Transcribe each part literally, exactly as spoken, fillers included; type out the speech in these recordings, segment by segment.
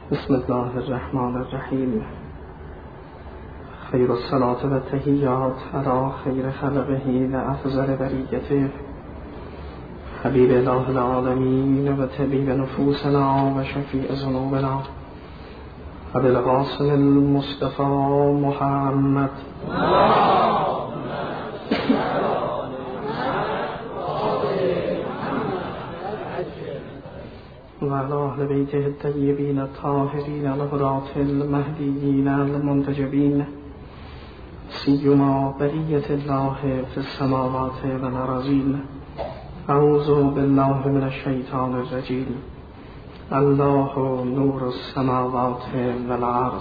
بسم الله الرحمن الرحیم. خیر الصلاة و التحیات علی خیر خلقه و افضل بریته حبیب الله العالمین و طبیب نفوسنا و شفیع ذنوبنا ابوالقاسم المصطفى محمد و علی اهل بیته الطیبین الطاهرین الهداة المهدیین المنتجبین سیما بریة الله فی السماوات و الارضین. اعوذ بالله من الشیطان الرجیم. الله نور السماوات و الارض.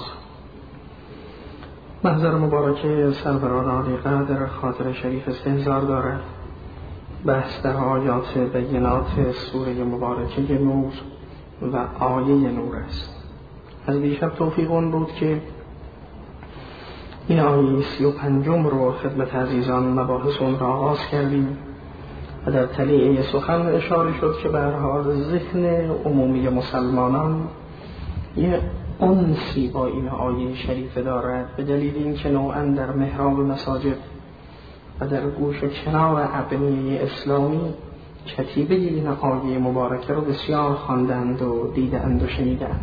محضر مبارک سروران عالی قدر خاطر شریف استحضار دارد. بحث در آیات بینات سوره مبارکه نور و آیه نور است. از دیشب توفیق اون بود که این آیه سی و پنجم رو خدمت عزیزان مباحث اون را آغاز کردیم و در تلیعه سخن اشاره شد که به هر حال ذهن عمومی مسلمانان یه انسی با این آیه شریف دارد، به دلیل اینکه نوعاً در محراب مساجد و در گوش و کنار ابنیه اسلامی کتیبه این آیه مبارکه رو بسیار خواندند و دیدند و شنیدند.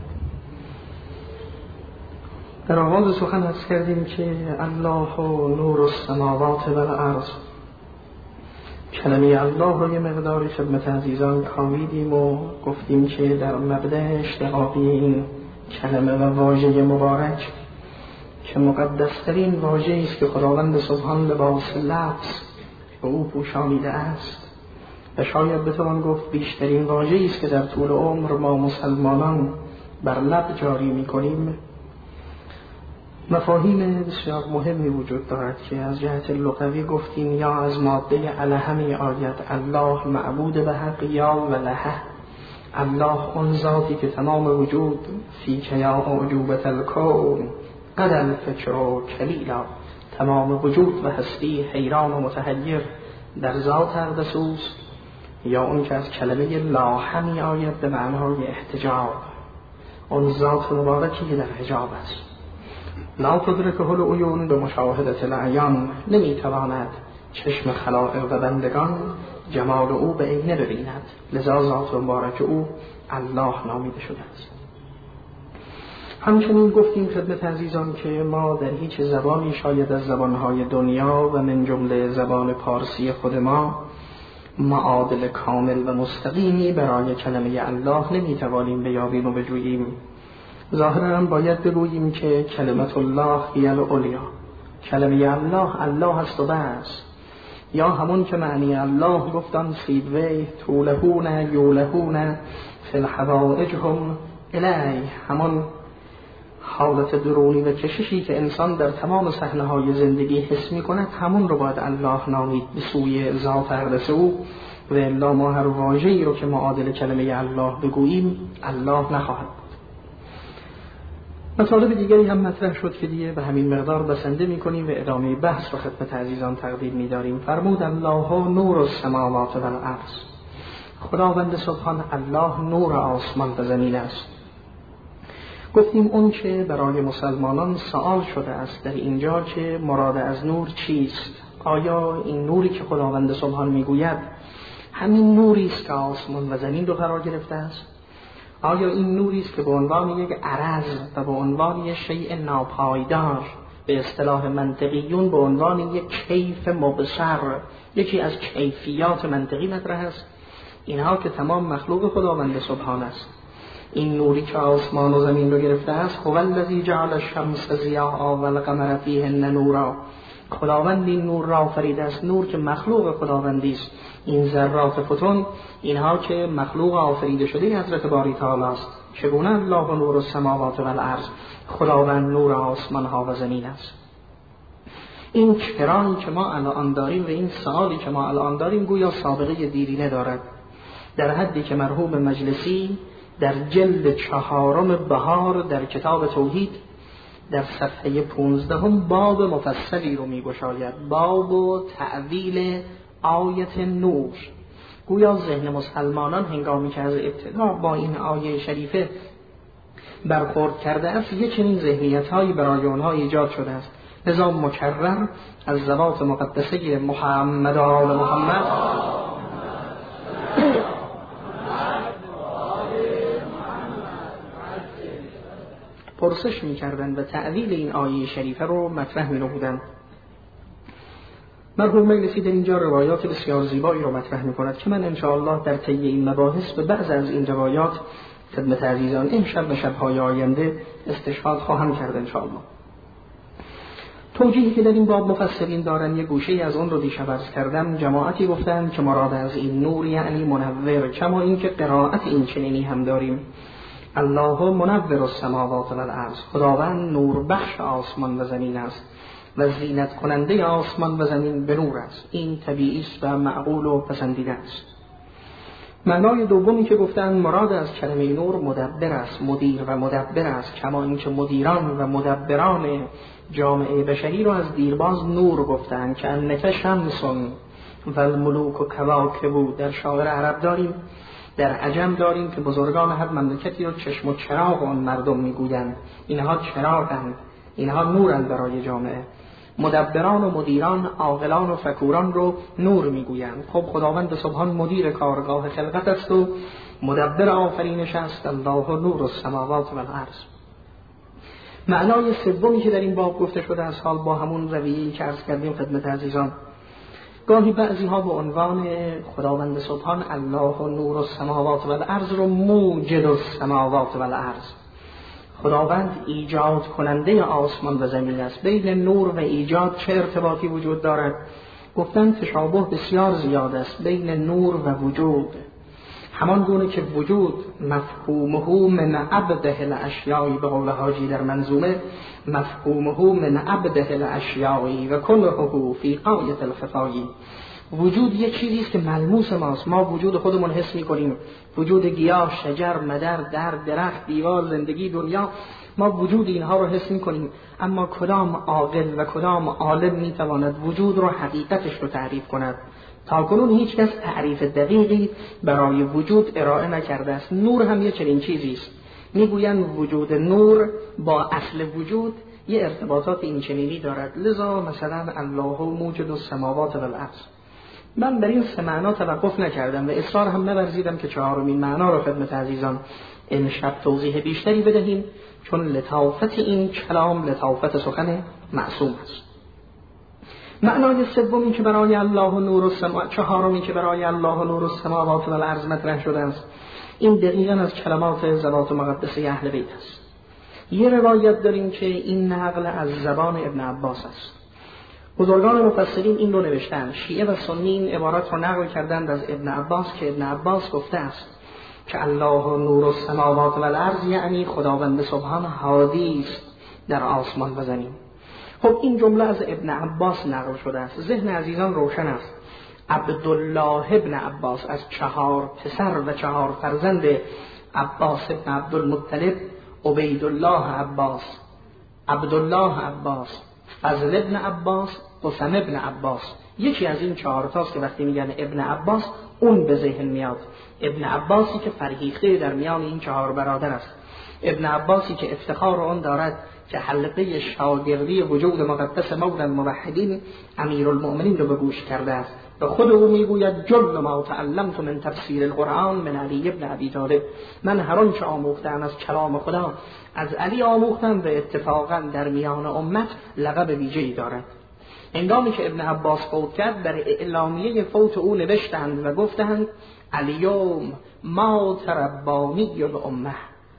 در آغاز سخن عرض کردیم که الله نور السماوات و الارض، کلمه الله رو یه مقداری خدمت عزیزان کاویدیم و گفتیم که در مبدأ اشتقاقی این کلمه و واژه مبارک که مقدسترین واژه‌ای است که خداوند سبحان لباس لفظ به او پوشانیده است و شاید بتوان گفت بیشترین واژه‌ای است که در طول عمر ما مسلمانان بر لب جاری می‌کنیم، مفاهیم بسیار مهمی وجود دارد که از جهت لغوی گفتیم یا از ماده الهمی آید الله معبود به حق یا ولهه، الله اون ذاتی که تمام وجود فیک یا اعجوبة الکون قد الفکر کلیلا، تمام وجود و هستی حیران و متحیر در ذات اقدسوس، یا اون که از کلمه لاح می آید به معنای احتجاب، اون ذات مبارکی که در حجاب است. لا تدرکه العیون به مشاهدة العیان، نمی تواند چشم خلائق و بندگان جمال او به عینه ببیند، لذا ذات مبارک او الله نامیده شده است. همچنین گفتیم خدمت عزیزان که ما در هیچ زبانی شاید از زبانهای دنیا و من جمله زبان پارسی خود ما معادل کامل و مستقیمی برای کلمه الله نمیتوانیم بیابیم و بجوییم. ظاهرا هم باید بگوییم که کلمت الله هی العلیا، کلمه الله الله است و بس، یا همون که معنی الله گفتن سیدوی تولهون یولهون فی الحوائج هم الی، همون حالت درونی و کششی که انسان در تمام صحنه‌های زندگی حس می‌کند همون رو باید الله نامید به سوی ذات اقدس او، و الا ما هر واژه‌ای رو که معادل کلمه الله بگوییم الله نخواهد بود. مطالب دیگری هم مطرح شد که دیگه به همین مقدار بسنده می‌کنیم و ادامه بحث و خدمت عزیزان تقدیم می‌داریم. فرمود الله نور السماوات و الارض، خداوند سبحان الله نور آسمان و زمین است. گفتیم اون که برای مسلمانان سوال شده است در اینجا که مراد از نور چیست؟ آیا این نوری که خداوند سبحان میگوید همین نوری است که آسمان و زمین رو قرار گرفته است؟ آیا این نوری است که به عنوان یک عرض و به عنوان یک شیء ناپایدار به اصطلاح منطقیون به عنوان یک کیف مبصر، یکی از کیفیات منطقی مطرح است؟ اینها که تمام مخلوق خداوند سبحان است. این نوری که آسمان و زمین رو گرفته است، هو الذی جعل الشمس ضیاء و القمر فیهن نورا، خداوند این نور را آفریده است، نور که مخلوق خداوندی است. این ذرات فوتون، اینها که مخلوق آفریده شده حضرت باری تعالی است. چگونه الله نور السماوات و الارض، خداوند نور آسمان ها و زمین است. این کرانی که ما الان داریم و این سوالی که ما الان داریم گویا سابقه دیرینه دارد، در حدی که مرحوم مجلسی در جلد چهارم بهار در کتاب توحید در صفحه پونزدهم باب مفصلی رو میگشاید، باب و تعویل آیت نور. گویا ذهن مسلمانان هنگامی که از ابتدا با این آیه شریفه برخورد کرده است، یک چنین ذهنیت‌هایی برای آنها ایجاد شده است. لذا مکرر از ذوات مقدسه محمد و آل محمد پرسش می‌کردند و تعویل این آیه شریفه رو مطرح می‌نمودند. مرحوم مجلسی در اینجا روایات بسیار زیبایی رو مطرح می‌کند که من انشاءالله در طی این مباحث به بعض از این روایات خدمت عزیزان امشب و شب‌های آینده استشهاد خواهم کرد انشاءالله. توجیهی که در این باب مفسرین دارن یک گوشه از اون رو دیشب عرض کردم. جماعتی گفتن که مراد از این نور یعنی منور، کما اینکه قرائت این چنینی هم داریم: الله منور السماوات و الارض، خداوند نور بخش آسمان و زمین است و زینت کننده آسمان و زمین به نور است. این طبیعی است و معقول و پسندیده است. معنای دومی که گفتن مراد از کلمه نور مدبر است، مدیر و مدبر است، کما اینکه مدیران و مدبران جامعه بشری رو از دیرباز نور گفتن که انک شمس و الملوک و کواکب. در شاعر عرب داریم، در عجم داریم که بزرگان هر مملکتی رو چشم و چراغ آن مردم میگویند. اینها چراغند، اینها نورند برای جامعه. مدبران و مدیران، عاقلان و فکوران رو نور میگویند. خب خداوند سبحان مدیر کارگاه خلقت است و مدبر آفرینش است. الله نور السماوات و الارض. معنای سومی که در این باب گفته شده است، حال با همون رویه‌ای که عرض کردیم خدمت عزیزان، گاهی بعضی ها به عنوان خداوند سبحان الله و نور السماوات و الارض رو موجد السماوات و الارض، خداوند ایجاد کننده آسمان و زمین است. بین نور و ایجاد چه ارتباطی وجود دارد؟ گفتن تشابه بسیار زیاد است بین نور و وجود. همان گونه که وجود مفهومه من عبده الاشیاء، به قول حاجی در منظومه، مفهومه من عبده الاشیاء و کله فی غایة الخفای. وجود یک چیزی است که ملموس ماست، ما وجود خودمون حس می‌کنیم. وجود گیاه، شجر، مدر، در، درخت، دیوار، زندگی، دنیا، ما وجود اینها رو حس می‌کنیم. اما کدام عاقل و کدام عالم می‌تواند وجود رو، حقیقتش رو تعریف کند؟ تاکنون هیچ کس تعریف دقیقی برای وجود ارائه نکرده است. نور هم یک چنین چیزی است. میگویند وجود نور با اصل وجود یه ارتباطات این چنینی دارد. لذا مثلا الله موجد السماوات و الارض. من بر این سه معنا توقف نکردم و اصرار هم نورزیدم که چهارمین معنا را خدمت عزیزان امشب توضیح بیشتری بدهیم، چون لطافت این کلام لطافت سخن معصوم است. معنای سومی که برای الله نور السماوات، چهارمی که برای الله نور السماوات و الارض مطرح شده است، این دقیقاً از کلمات ذوات مقدسه اهل بیت است. یه روایت داریم که این نقل از زبان ابن عباس است. بزرگان مفسرین این رو نوشتن، شیعه و سنی این عبارت رو نقل کردند از ابن عباس که ابن عباس گفته است که الله نور السماوات و الارض یعنی خداوند سبحان هادی است در آسمان و زمین. خب این جمله از ابن عباس نقل شده است. ذهن عزیزان روشن است. عبدالله ابن عباس از چهار پسر و چهار فرزند عباس ابن عبدالمطلب، عبیدالله عباس، عبدالله عباس، فضل ابن عباس، قسم ابن عباس. یکی از این چهار تاست که وقتی میگن ابن عباس اون به ذهن میاد. ابن عباسی که فرهیخته در میان این چهار برادر است. ابن عباسی که افتخار آن دارد که حلقه شاگردی وجود مقدس مولا الموحدین امیرالمؤمنین رو به گوش کرده است. و خود او میگوید جل ما تعلمت من تفسیر القرآن من علی ابن ابی طالب. من هر آنچه آموختم از کلام خدا از علی آموختم و اتفاقا در میان امت لقب ویژه‌ای دارد. هنگامی که ابن عباس فوت کرد در اعلامیه فوت او نوشتند و گفتند الیوم ما تربانی الامه،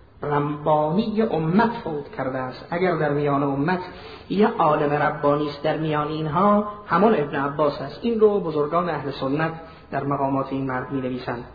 ربانی امت فوت کرده است. اگر در میان امت یه عالم ربانی است در میان اینها همان ابن عباس است. این رو بزرگان اهل سنت در مقامات این مرد می نویسند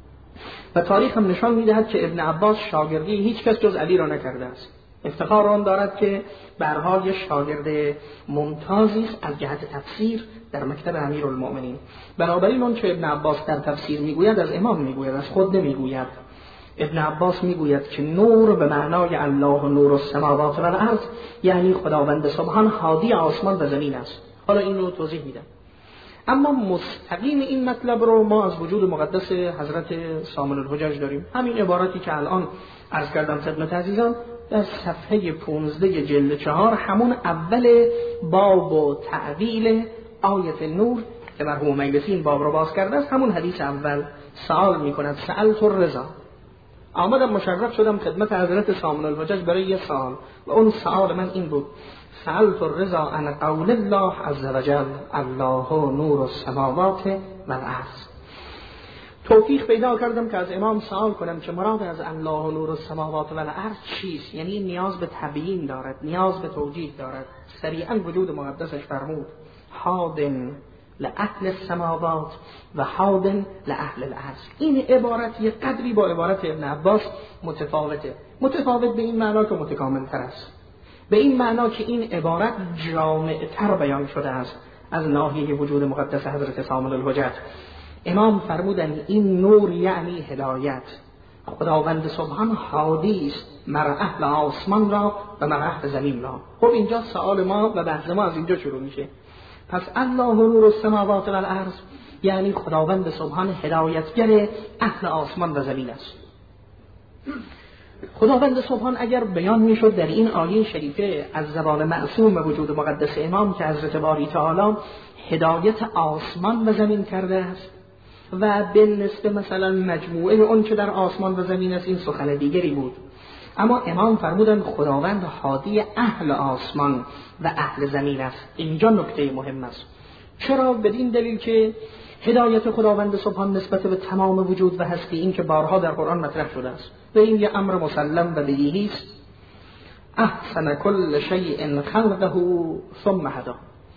و تاریخ هم نشان می دهد که ابن عباس شاگردی هیچ کس جز علی را نکرده است. افتخار آن دارد که به هر حال شاگرد ممتازی است از جهت تفسیر در مکتب امیرالمؤمنین. بنابراین اون چه ابن عباس در تفسیر میگوید از امام میگوید، از خود نمیگوید. ابن عباس میگوید که نور به معنای الله نور السماوات و الارض یعنی خداوند سبحان هادی آسمان و زمین است. حالا این رو توضیح میدم. اما مستقیم این مطلب رو ما از وجود مقدس حضرت سامن الحجج داریم. همین عبارتی که الان عرض کردم خدمت عزیزان در صفحه پانزده جلد چهار، همون اول باب و تعویل آیت نور که مرحوم مجلسی این باب رو باز کرده است، همون حدیث اول سوال میکند سألت الرضا، آمدم مشرف شدم خدمت حضرت سامن الحجج برای یه سوال و اون سوال من این بود: سألت الرضا عن قول الله عز وجل الله نور السماوات والارض. توفیق پیدا کردم که از امام سوال کنم که مراد از الله نور السماوات والارض چیست، یعنی نیاز به تبیین دارد، نیاز به توجیه دارد. سریعا وجود مقدسش فرمود حادن لأهل السماوات و حادن لأهل الارض. این عبارت یه قدری با عبارت ابن عباس متفاوته، متفاوت به این معنا که متکامل تر است، به این معنا که این عبارت جامع تر بیان شده است از ناحیه وجود مقدس حضرت سامن الحجج. امام فرمودن این نور یعنی هدایت، خداوند سبحان هادی است مر اهل آسمان را و مر اهل زمین را. خب اینجا سوال ما و بحث ما از اینجا شروع میشه. پس الله نور السماوات والارض یعنی خداوند سبحان هدایتگر اهل آسمان و زمین است. خداوند سبحان اگر بیان میشد در این آیه شریفه از زبان معصوم وجود مقدس امام که حضرت باری تعالی هدایت آسمان و زمین کرده است و به نسبت مثلا مجموعه اون که در آسمان و زمین است، این سخن دیگری بود. اما امام فرمودن خداوند هادی اهل آسمان و اهل زمین است. اینجا نکته مهم است. چرا؟ بدین دلیل که هدایت خداوند سبحان نسبت به تمام وجود و هستی این که بارها در قرآن مطرح شده است و این یه امر مسلم و بدیهی است. احسن کل شیء خلقه ثم هدی.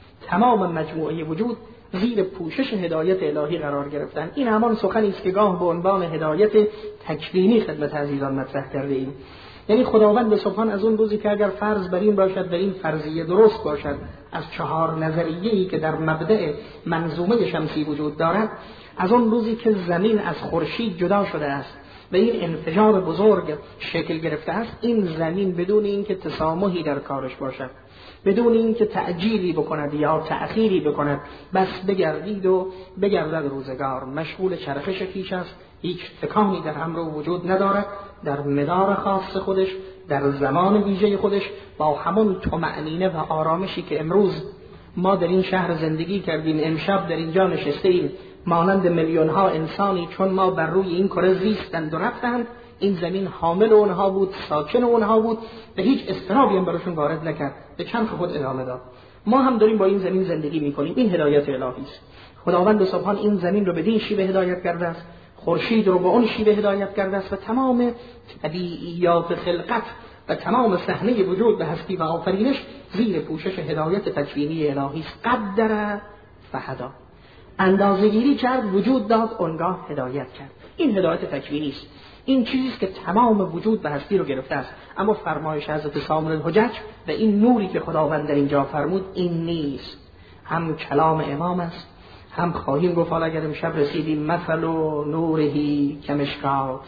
تمام مجموعه وجود زیر پوشش هدایت الهی قرار گرفتن. این همان سخنی است که گاه به عنوان هدایت تکوینی خدمت عزیزان مطرح کرده ایم. یعنی خداوند سبحان از اون روزی که اگر فرض بر این باشد و این فرضیه درست باشد از چهار نظریه‌ای که در مبدأ منظومه شمسی وجود دارد، از اون روزی که زمین از خورشید جدا شده است و این انفجار بزرگ شکل گرفته است، این زمین بدون اینکه تسامحی در کارش باشد، بدون اینکه تعجیلی بکند یا تأخیری بکند، بس بگردید و بگردد روزگار، مشغول چرخش پیش است، هیچ تکانی در امر وجود ندارد، در مدار خاص خودش، در زمان ویژه خودش، با همون طمأنینه و آرامشی که امروز ما در این شهر زندگی کردیم، امشب در اینجا نشسته ایم، مانند میلیون ها انسانی چون ما بر روی این کره زیستند و رفتند، این زمین حامل اونها بود، ساکن اونها بود و هیچ اضطرابی هم براشون وارد نکرد، به چرخ خود ادامه داد. ما هم داریم با این زمین زندگی میکنیم. این هدایت الهی است. خداوند سبحان این زمین رو بدین شیوه هدایت کرده است، خورشید رو به اون شیوه هدایت کرده است و تمام طبیعیات خلقت و تمام صحنه وجود و هستی و آفرینش زیر پوشش هدایت تکوینی الهی است. قدر فهدا، اندازه‌گیری کرد، وجود داد، اونگاه هدایت کرد. این هدایت تکوینی است. این چیزی است که تمام وجود و هستی رو گرفته است. اما فرمایش حضرت سامن الحجج و این نوری که خداوند در اینجا فرمود این نیست. هم کلام امام است، هم خواهیم گفت اگر امشب رسیدیم مثل و نورهی کمشکات،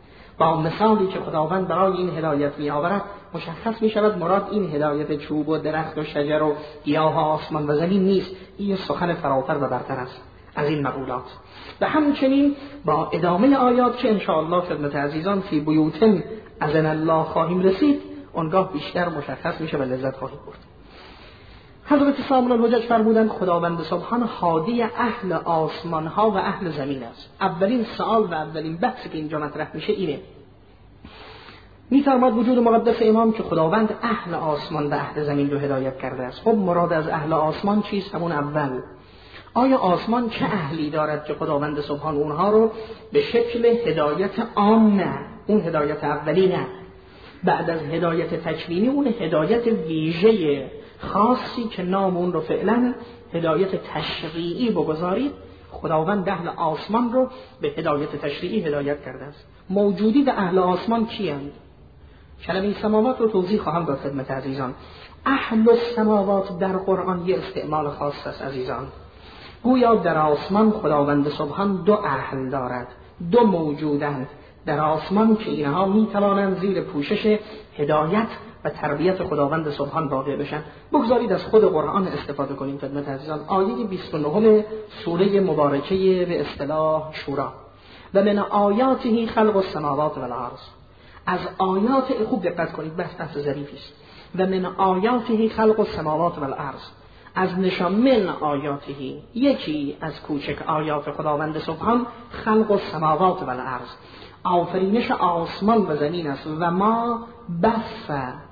با مثالی که خداوند برای این هدایت می آورد مشخص می شود مراد این هدایت چوب و درخت و شجر و گیاه و آسمان و زمین نیست. این سخن فراتر و برتر است از این مقولات. و همچنین با ادامه آیات که انشاءالله خدمت عزیزان فی بیوتن اذن الله خواهیم رسید، اونگاه بیشتر مشخص میشه و لذت خواهید برد. حضرت سامن الحجج فرمودند خداوند سبحان هادی اهل آسمان ها و اهل زمین است. اولین سوال و اولین بحثی که اینجا مطرح میشه اینه. میفرماد وجود مقدس امام که خداوند اهل آسمان و اهل زمین رو هدایت کرده است. خب مراد از اهل آسمان چیست؟ همون اول، آیا آسمان چه اهلی دارد که خداوند سبحان اونها رو به شکل هدایت عام، نه اون هدایت اولی، نه بعد از هدایت تکوینی اون هدایت ویژه خاصی که نام اون رو فعلا هدایت تشریعی بگذارید، خداوند اهل آسمان رو به هدایت تشریعی هدایت کرده است. موجودی و اهل آسمان کیند؟ کلمه سماوات رو توضیح خواهم داد خدمت عزیزان. اهل السماوات در قرآن یه استعمال خاص است عزیزان. گویا در آسمان خداوند سبحان دو اهل دارد، دو موجودند در آسمان که اینها می توانند زیر پوشش هدایت و تربیت خداوند سبحان واقع بشن. بگذارید از خود قرآن استفاده کنیم خدمت عزیزان. آیه بیست و نه سوره مبارکه به اصطلاح شورا: و من آیاته خلق السماوات والارض. از آیات، خوب دقت کنید، بحث بحث ظریفی است. و من آیاته خلق السماوات والارض، از نشان من آیاته، یکی از کوچک آیات خداوند سبحان، خلق السماوات والارض، آفرینش آسمان و زمین است. و ما بث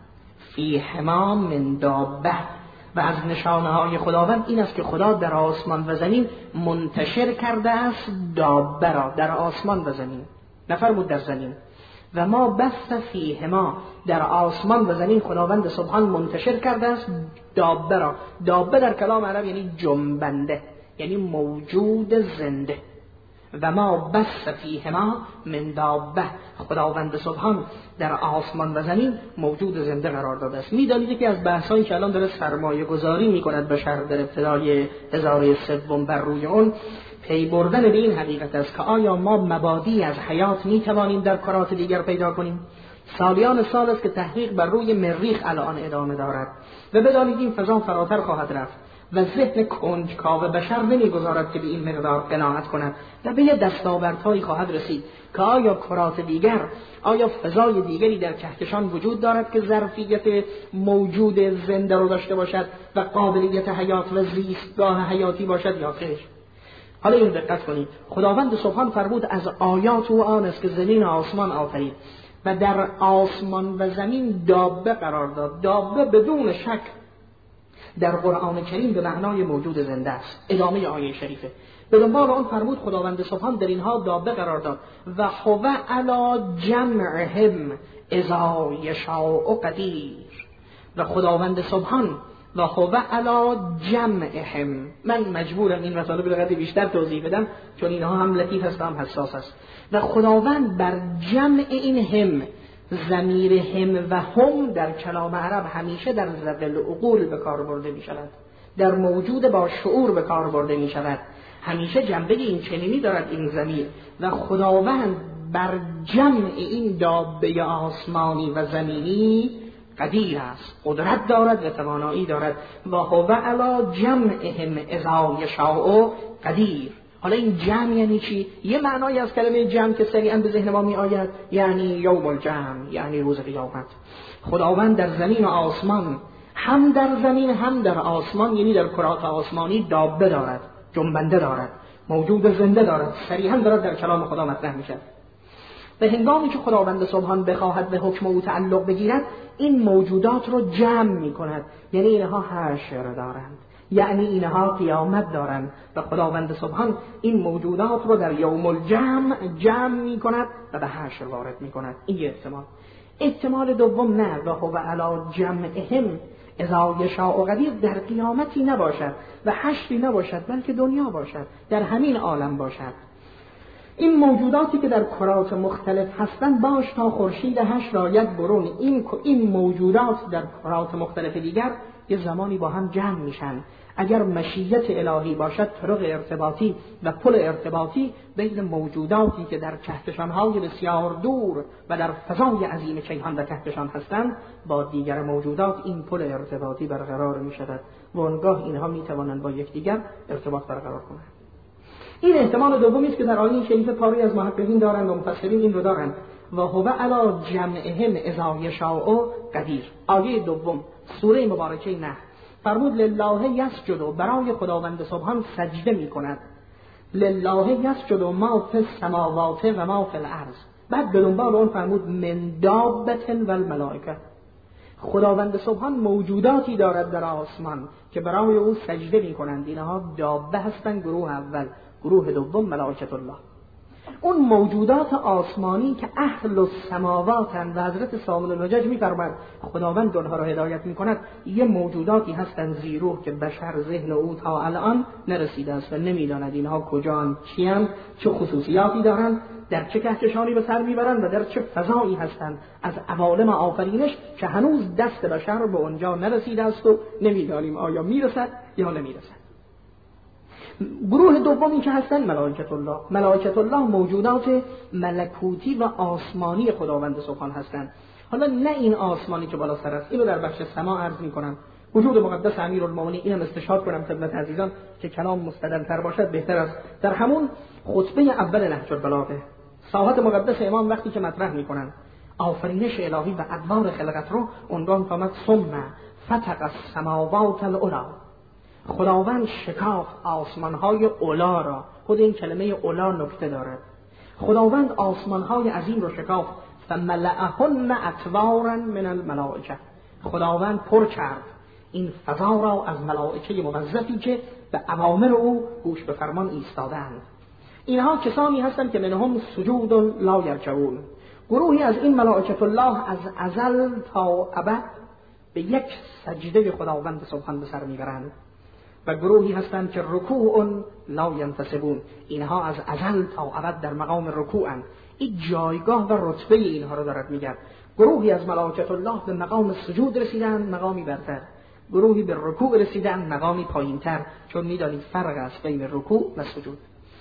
فیهما من دابه، و از نشانه های خداوند این است که خدا در آسمان و زمین منتشر کرده است دابه را، در آسمان و زمین، نفرمود در زمین. و ما بث فیهما، در آسمان و زمین خداوند سبحان منتشر کرده است دابه را. دابه در کلام عرب یعنی جنبنده، یعنی موجود زنده. و ما بث فیهما من دابه، خداوند سبحان در آسمان و زمین موجود زنده قرار داده است. میدانید که از بحثایی که الان داره سرمایه گذاری میکند بشر در ابتدای هزاره سوم بر روی اون، پی بردن به این حقیقت است که آیا ما مبادی از حیات میتوانیم در کرات دیگر پیدا کنیم؟ سالیان سال است که تحقیق بر روی مریخ الان ادامه دارد و بدانید این فضا فراتر خواهد رفت و ذهن کنجکاو بشر نمیگذارد که به این مقدار قناعت کند و به یه دستاوردهایی خواهد رسید که آیا کرات دیگر، آیا فضای دیگری در کهکشان وجود دارد که ظرفیت موجود زنده رو داشته باشد و قابلیت حیات و زیستگاه حیاتی باشد یا خیر؟ حالا این دقت کنید، خداوند سبحان فرمود از آیات او آن است که زمین و آسمان آفرید و در آسمان و زمین دابه قرار داد. دابه بدون شک در قرآن کریم به معنای موجود زنده است. ادامه آیه شریفه به دنبال آن فرمود خداوند سبحان در اینها دابه قرار داد و هو علی جمعهم اذا یشاء قدیر. و خداوند سبحان و هو علی جمعهم، من مجبورم این مطالب رو قدری بیشتر توضیح بدم چون اینها هم لطیف است و هم حساس است. و خداوند بر جمع این هم، ضمیر هم و هم در کلام عرب همیشه در ذوی العقول به کار برده می شود، در موجود با شعور به کار برده می شود، همیشه جنبه این چنینی دارد این ضمیر. و خداوند بر جمع این دابه آسمانی و زمینی قدیر است، قدرت دارد و توانایی دارد. و هو علی جمعهم اذا یشاء قدیر. حالا این جمع یعنی چی؟ یه معنایی از کلمه جمع که سریعا به ذهن ما می آید یعنی یوم الجمع، یعنی روز قیامت. خداوند در زمین و آسمان، هم در زمین هم در آسمان، یعنی در کرات آسمانی دابه دارد، جنبنده دارد، موجود زنده دارد. سریعا دارد در کلام خدا مطرح میشه. به هنگامی که خداوند سبحان بخواهد به حکم او تعلق بگیرد، این موجودات رو جمع می کند، یعنی اینها حشر دارند، یعنی اینها قیامت دارند و خداوند سبحان این موجودات رو در یوم الجمع جمع می کند و به حشر وارد می کند. این احتمال. احتمال دوم نه، و هو علی جمعهم اذا یشاء قدیر، در قیامتی نباشد و حشری نباشد بلکه دنیا باشد، در همین عالم باشد. این موجوداتی که در کرات مختلف هستند باش تا خورشید حشر آید برون، این این موجودات در کرات مختلف دیگر یه زمانی با هم جمع میشن. اگر مشیت الهی باشد طرق ارتباطی و پل ارتباطی بین موجوداتی که در کهکشان‌های بسیار دور و در فضای عظیم کیهان و کهکشان هستند با دیگر موجودات این پل ارتباطی برقرار میشود و آنگاه اینها میتوانند با یکدیگر ارتباط برقرار کنند. این احتمال دومی است که در آیه شریف پاری از محققین دارند و مفسرین این رو دارند. و هو علی جمعهم اذا یشاء قدیر. آیه دوم سوره مبارکه نحل فرمود لله یسجد، برای خداوند سبحان سجده می کند. لله یسجد ما فی السماوات و ما فی الارض. بعد به دنبال اون فرمود من دابة و الملائکه. خداوند سبحان موجوداتی دارد در آسمان که برای او سجده می کنند. اینها دابه هستند، گروه اول. گروه دوم ملائکه الله. اون موجودات آسمانی که اهل السماواتند و حضرت سامون الحجج می‌فرماید خداوند اونها را هدایت می‌کند، یه موجوداتی هستند زیروح که بشر ذهن او تا الان نرسیده است و نمی‌داند اینها کجاند، چی‌اند، چه خصوصیاتی دارند، در چه کهکشانی به سر می‌برند و در چه فضایی هستند از عوالم آفرینش که هنوز دست بشر به اونجا نرسیده است و نمی‌دانیم آیا میرسد یا نمیرسد. گروه دومی که هستن ملائکت الله. ملائکت الله موجودات ملکوتی و آسمانی خداوند سبحان هستند. حالا نه این آسمانی که بالا سر است، اینو در بخش سما عرض می‌کنم. وجود مقدس امیرالمومنین اینم استشهاد کنم خدمت عزیزان که کلام مستدل‌تر باشد بهتر است. در همون خطبه اول نهج البلاغه ساحت مقدس امام وقتی که مطرح می‌کنن آفرینش الهی و ادوار خلقت رو عنوان فرمود ثم فتق السماوات العلی. خداوند شکافت آسمان‌های علا را. خود این کلمه علا نکته دارد. خداوند آسمان‌های عظیم رو شکافت فملأهن اطوارا من الملائکه. خداوند پر کرد این فضا را از ملائکه موظفی که به اوامر او گوش به فرمان ایستادند. اینها کسانی هستند که منهم سجود لا یرجعون. گروهی از این ملائکه الله از ازل تا ابد به یک سجده خداوند سبحان به سر میبرند و گروهی هستند که رکوع لا ینتسبون. اینها از ازل تا ابد در مقام رکوعند. این جایگاه و رتبه اینها رو دارد میگه. گروهی از ملائکه الله به مقام سجود رسیدند، مقامی برتر. گروهی به رکوع رسیدند، مقامی پایینتر، چون میدانید فرق است بین رکوع و سجود.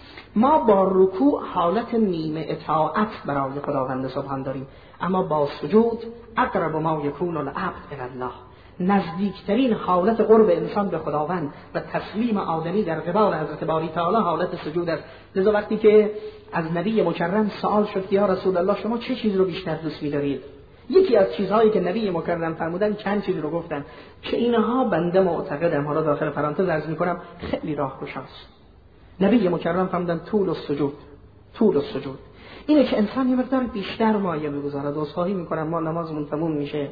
ما با رکوع حالت نیمه اطاعت برای خداوند سبحان داریم، اما با سجود اقرب ما یکون العبد الی الله، نزدیکترین حالت قرب انسان به خداوند و تسلیم آدمی در قبال حضرت باری تعالی حالت سجود است. لذا وقتی که از نبی مکرم سوال شد که یا رسول الله شما چه چیز رو بیشتر دوست می‌دارید؟ یکی از چیزهایی که نبی مکرم فرمودن چند چیز رو گفتن که اینها بنده معتقدم، حالا داخل پرانتز عرض می‌کنم، خیلی راهگشاست. نبی مکرم فرمودن طول السجود، طول السجود اینه که انسان یه مقدار بیشتر مایه بگذارد. عذرخواهی می‌کنم ما نمازمون تموم میشه،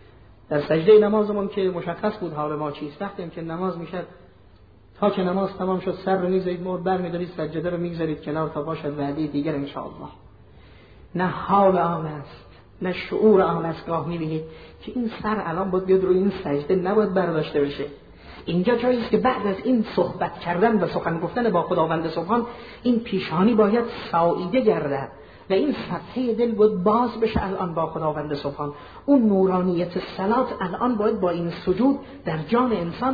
در سجده نمازمون که مشخص بود حال ما چیست، وقتی که نماز میشه تا که نماز تمام شد سر رو می‌ذارید مور برمی‌دارید سجده رو می‌گذارید کنار تا باشد وعده دیگر ان شاء الله. نه حال آن است نه شعور آن است. گاه می‌بینید که این سر الان باید بیاد روی این سجده، نباید برداشته بشه. اینجا جایی است که بعد از این صحبت کردن و سخن گفتن با خداوند سبحان این پیشانی باید ساییده گردد و این صفحه دل باید باز بشه الان با خداوند سبحان. اون نورانیت صلات الان باید با این سجود در جان انسان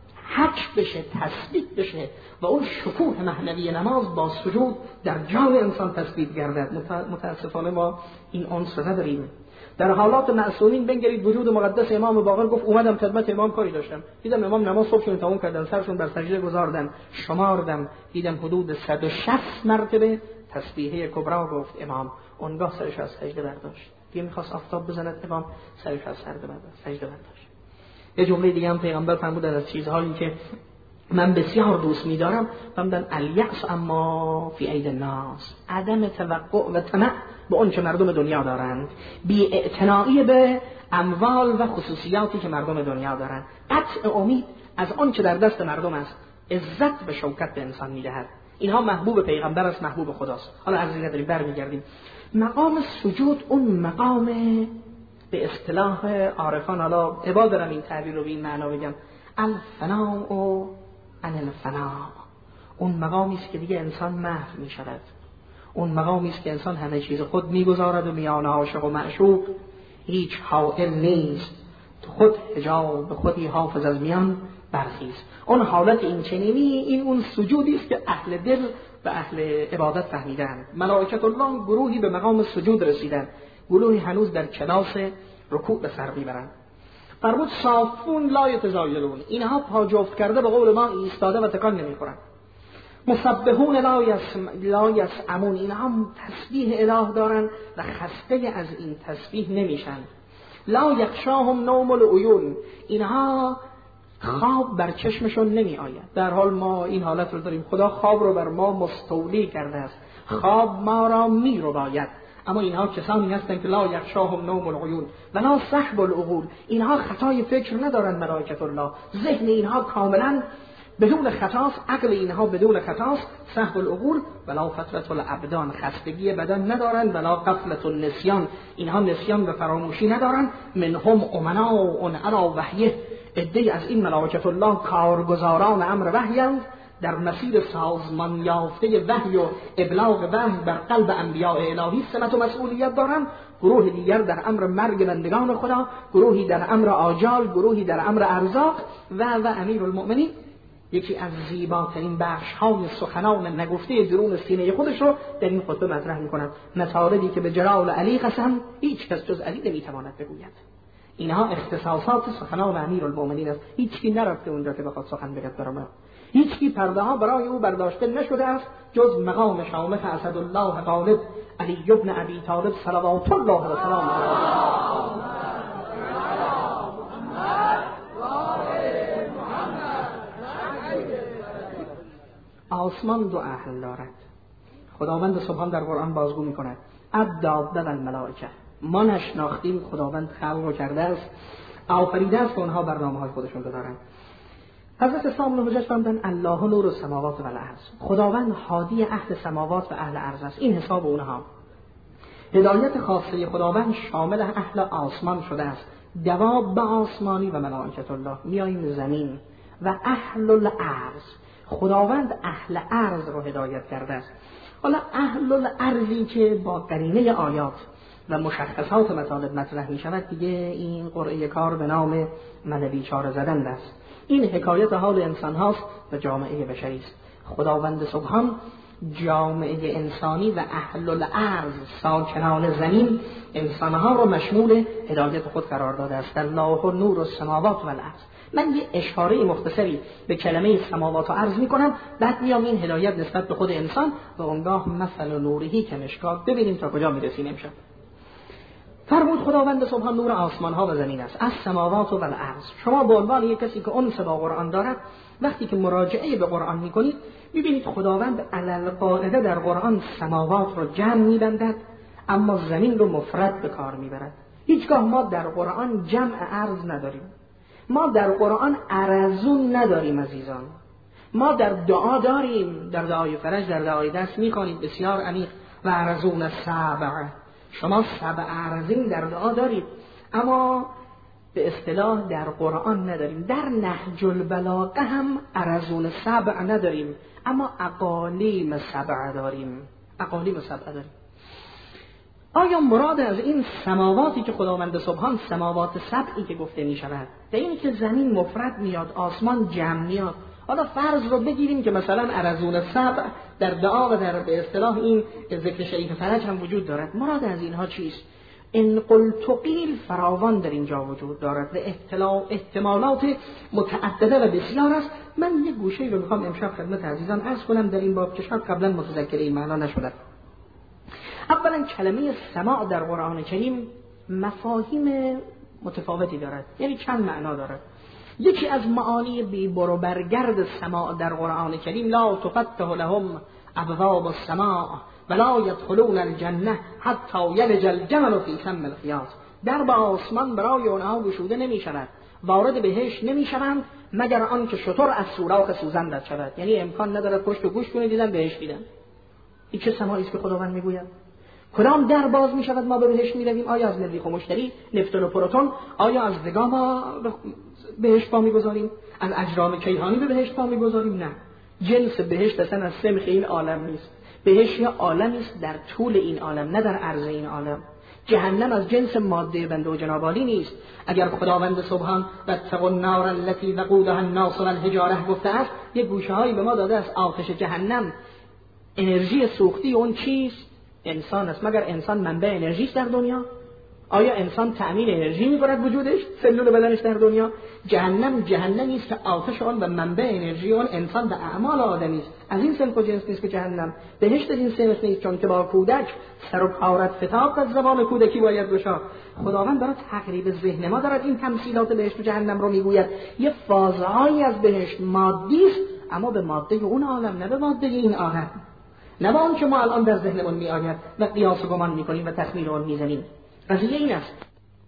حک بشه، تثبیت بشه و اون شکوه معنوی نماز با سجود در جان انسان تثبیت گردد. متاسفانه ما این عنصر نداریم. در حالات معصومین بنگرید وجود مقدس امام باقر گفت اومدم خدمت امام کاری داشتم، دیدم امام نماز صبحشون تموم کردن، سرشون بر سجده گذاردن، شماردم دیدم حدود صد و شصت مرتبه تسبیحه کبرا گفت امام. اونگاه سرش از سجده برداشت، دیگه میخواست آفتاب بزند امام سرش از سجده برداشت. یه جمله دیگه هم پیغمبر فرمودن از چیزهایی که من بسیار دوست می‌دارم، فرمودن الیأس اما فی اید الناس، عدم توقع و طمع به اون چه مردم دنیا دارند، بی اعتنایی به اموال و خصوصیاتی که مردم دنیا دارند، قطع امید از آن چه در دست مردم است، عزت به شوکت به انسان می‌دهد. اینها محبوب پیغمبر است، محبوب خداست. حالا از این نداریم برمیگردیم. مقام سجود اون مقام به اصطلاح عارفان، حالا عباد دارم این تعبیر رو به این معنا بگم، الفناء و عن الفناء. اون مقامی است که دیگه انسان محو می شود. اون مقامی است که انسان همه چیز خود میگذارد و میان عاشق و معشوق هیچ حائل نیست، تو خود حجاب خودی حافظ از میان برخیز. اون حالت این چنینی، این اون سجودی است که اهل دل و اهل عبادت فهمیدن. ملائکه الله گروهی به مقام سجود رسیدن، گروهی هنوز در کلاس رکوع به سر میبرند. فرمود صافون لا یتزایلون، اینها پا جفت کرده به قول ما ایستاده و تکان نمیخورند. مسبحون لا یسعمون، اینها تسبیح اله دارن و خسته از این تسبیح نمیشن. لا یغشاهم نوم العیون، اینها خواب بر چشمشون نمی آید. در حال ما این حالت رو داریم، خدا خواب رو بر ما مستولی کرده است، خواب ما را می رو باید. اما اینها کسانی هستند که لا یغشاهم نوم العیون ولا سحب العقول، اینها خطای فکر ندارند. ملائکه الله ذهن اینها کاملا بدون خطاست، عقل اینها بدون خطاست. سحب العقول ولا فترة الابدان، خستگی بدن ندارند. ولا غفلة النسیان، اینها نسیان و فراموشی ندارند. منهم امناء علی وحیه، عده‌ای از این ملائکه الله کارگزاران امر وحیند، در مسیر سازمان یافته وحی و ابلاغ وحی بر قلب انبیاء الهی سمت و مسئولیت دارند. گروه دیگر در امر مرگ بندگان خدا، گروهی در امر آجال، گروهی در امر ارزاق و و امیرالمؤمنین یکی از زیباترین بخش‌های سخنان نگفته درون سینه خودش رو در این خطبه مطرح می‌کند. مطالبی که به جلال علی قسم هیچ کس جز علی نمی‌تواند بگوید. اینها اختصاصات سخنان امیرالمومنین است. هیچ کی نرفته اونجا که بخواد سخن بگه برای ما. هیچ کی پرده ها برای او برداشته نشده است جز مقام شامخ اسدالله غالب علی ابن ابی طالب صلوات الله و سلامه علیه. آسمان دو اهل دارد. خداوند سبحان در قرآن بازگو می‌کند الدابه و الملائکه. ما نشناختیم، خداوند خلق رو کرده است، آفریده است که اونها برنامه‌های خودشون رو دارن. حضرت اسلام رو حجت فرمودن الله نور السماوات و الارض. خداوند هادی اهل سماوات و اهل ارض است. این حساب اونها. هدایت خاصه خداوند شامل اهل آسمان شده است. دواب آسمانی و ملائکه الله. میاییم زمین و اهل الارض. خداوند اهل ارض رو هدایت کرده است. حالا اهل الارضی که با قرینه آیات و مشخصات مطالب مطرح می شود دیگه این قرعه کار به نام من بیچاره زدن است. این حکایت حال انسان هاست و جامعه بشری است. خداوند سبحان جامعه انسانی و اهل الارض ساکنان زمین انسانها رو مشمول هدایت خود قرار داده است. الله نور السماوات و الارض. من یه اشاره مختصری به کلمه سماوات و ارض می کنم، بعد میام این هدایت نسبت به خود انسان و اونگاه مثل نورهی که مشکات ببینیم تا کجا میرسیم امشب. فرمود خداوند سبحان نور آسمان ها و زمین است. از سماوات و الارض. شما به عنوان یک کسی که انس با قرآن دارد وقتی که مراجعه به قرآن میکنید میبینید خداوند علل قاعده در قرآن سماوات رو جمع میبندد اما زمین رو مفرد به کار میبرد. هیچگاه ما در قرآن جمع ارض نداریم. ما در قرآن ارزون نداریم عزیزان. ما در دعا داریم، در دعای فرج، در دعای دست میخوانید بسیار عمیق و ارزون سبع. شما سبع ارزین در دعا دارید اما به اصطلاح در قرآن نداریم. در نهج البلاغه هم ارزون سبع نداریم اما اقالیم سبع داریم. اقالیم سبع داریم. آیا مراد از این سماواتی که خداوند سبحان سماوات سبعی که گفته می شود به این که زمین مفرد میاد آسمان جمع میاد؟ حالا فرض رو بگیریم که مثلا ارزون سبع در دعا و در به اصطلاح این ذکر شریف فرج هم وجود دارد. مراد از اینها چیست؟ ان قلت قیل فراوان در اینجا وجود دارد و احتمالات متعدده و بسیار است. من یک گوشه رو میخوام امشب خدمت عزیزان عرض کنم در این باب که شاید قبلا متذکر این معنا نشده. اولا کلمه سماع در قرآن کریم مفاهیم متفاوتی دارد، یعنی چند معنا دارد. یکی از معانی بی برو برگرد سماع در قرآن کریم لا تفتح لهم ابواب السماء ولا يدخلون الجنه حتی یلج الجمل فی سم الخیاط. در به آسمان برای آنها گشوده نمی شود، وارد بهشت نمی شوند مگر آن که شتر از سوراخ سوزن رد شود. یعنی امکان ندارد پشت و گوش کنید دیدن بهشت دیدن. این چه سماعی است که خداوند میگوید؟ کدام در باز می شود ما به بهشت می رویم؟ آیا از مریخ و مشتری، نفتون و پروتون؟ آیا از وگا ما بهشت پا می گذاریم؟ از اجرام کیهانی به بهشت پا می گذاریم؟ نه. جنس بهشت اصلا از سمخ این عالم نیست. بهشت یا عالمی است در طول این عالم نه در عرض این عالم. جهنم از جنس ماده بنده و جناب عالی نیست. اگر خداوند سبحان واتقوا النار التي وقودها الناس والحجاره گفته است، یک گوشه‌هایی به ما داده است آتش جهنم. انرژی سوختی اون چیست؟ انسان است. مگر انسان منبع انرژی است در دنیا؟ آیا انسان تأمین انرژی می‌کند وجودش، سلول بدنش در دنیا؟ جهنم جهنمی است که آتش آن و منبع انرژی آن انسان و اعمال آدمی است. از این سنخ و جنس نیست که جهنم. بهشت این سنخ نیست، چون که با کودک سر و پارت فتاق از زبان کودکی باید گشاد. خداوند برای تقریب ذهن ما دارد این تمثیلات بهشت و جهنم رو میگوید. یه فازهایی از بهشت مادی است اما به ماده اون عالم، نه به ماده این عالم. نه با آن که ما الان در ذهنمون می آید و قیاس و گمان می کنیم و تخمین اون می زنیم. قضیه این است.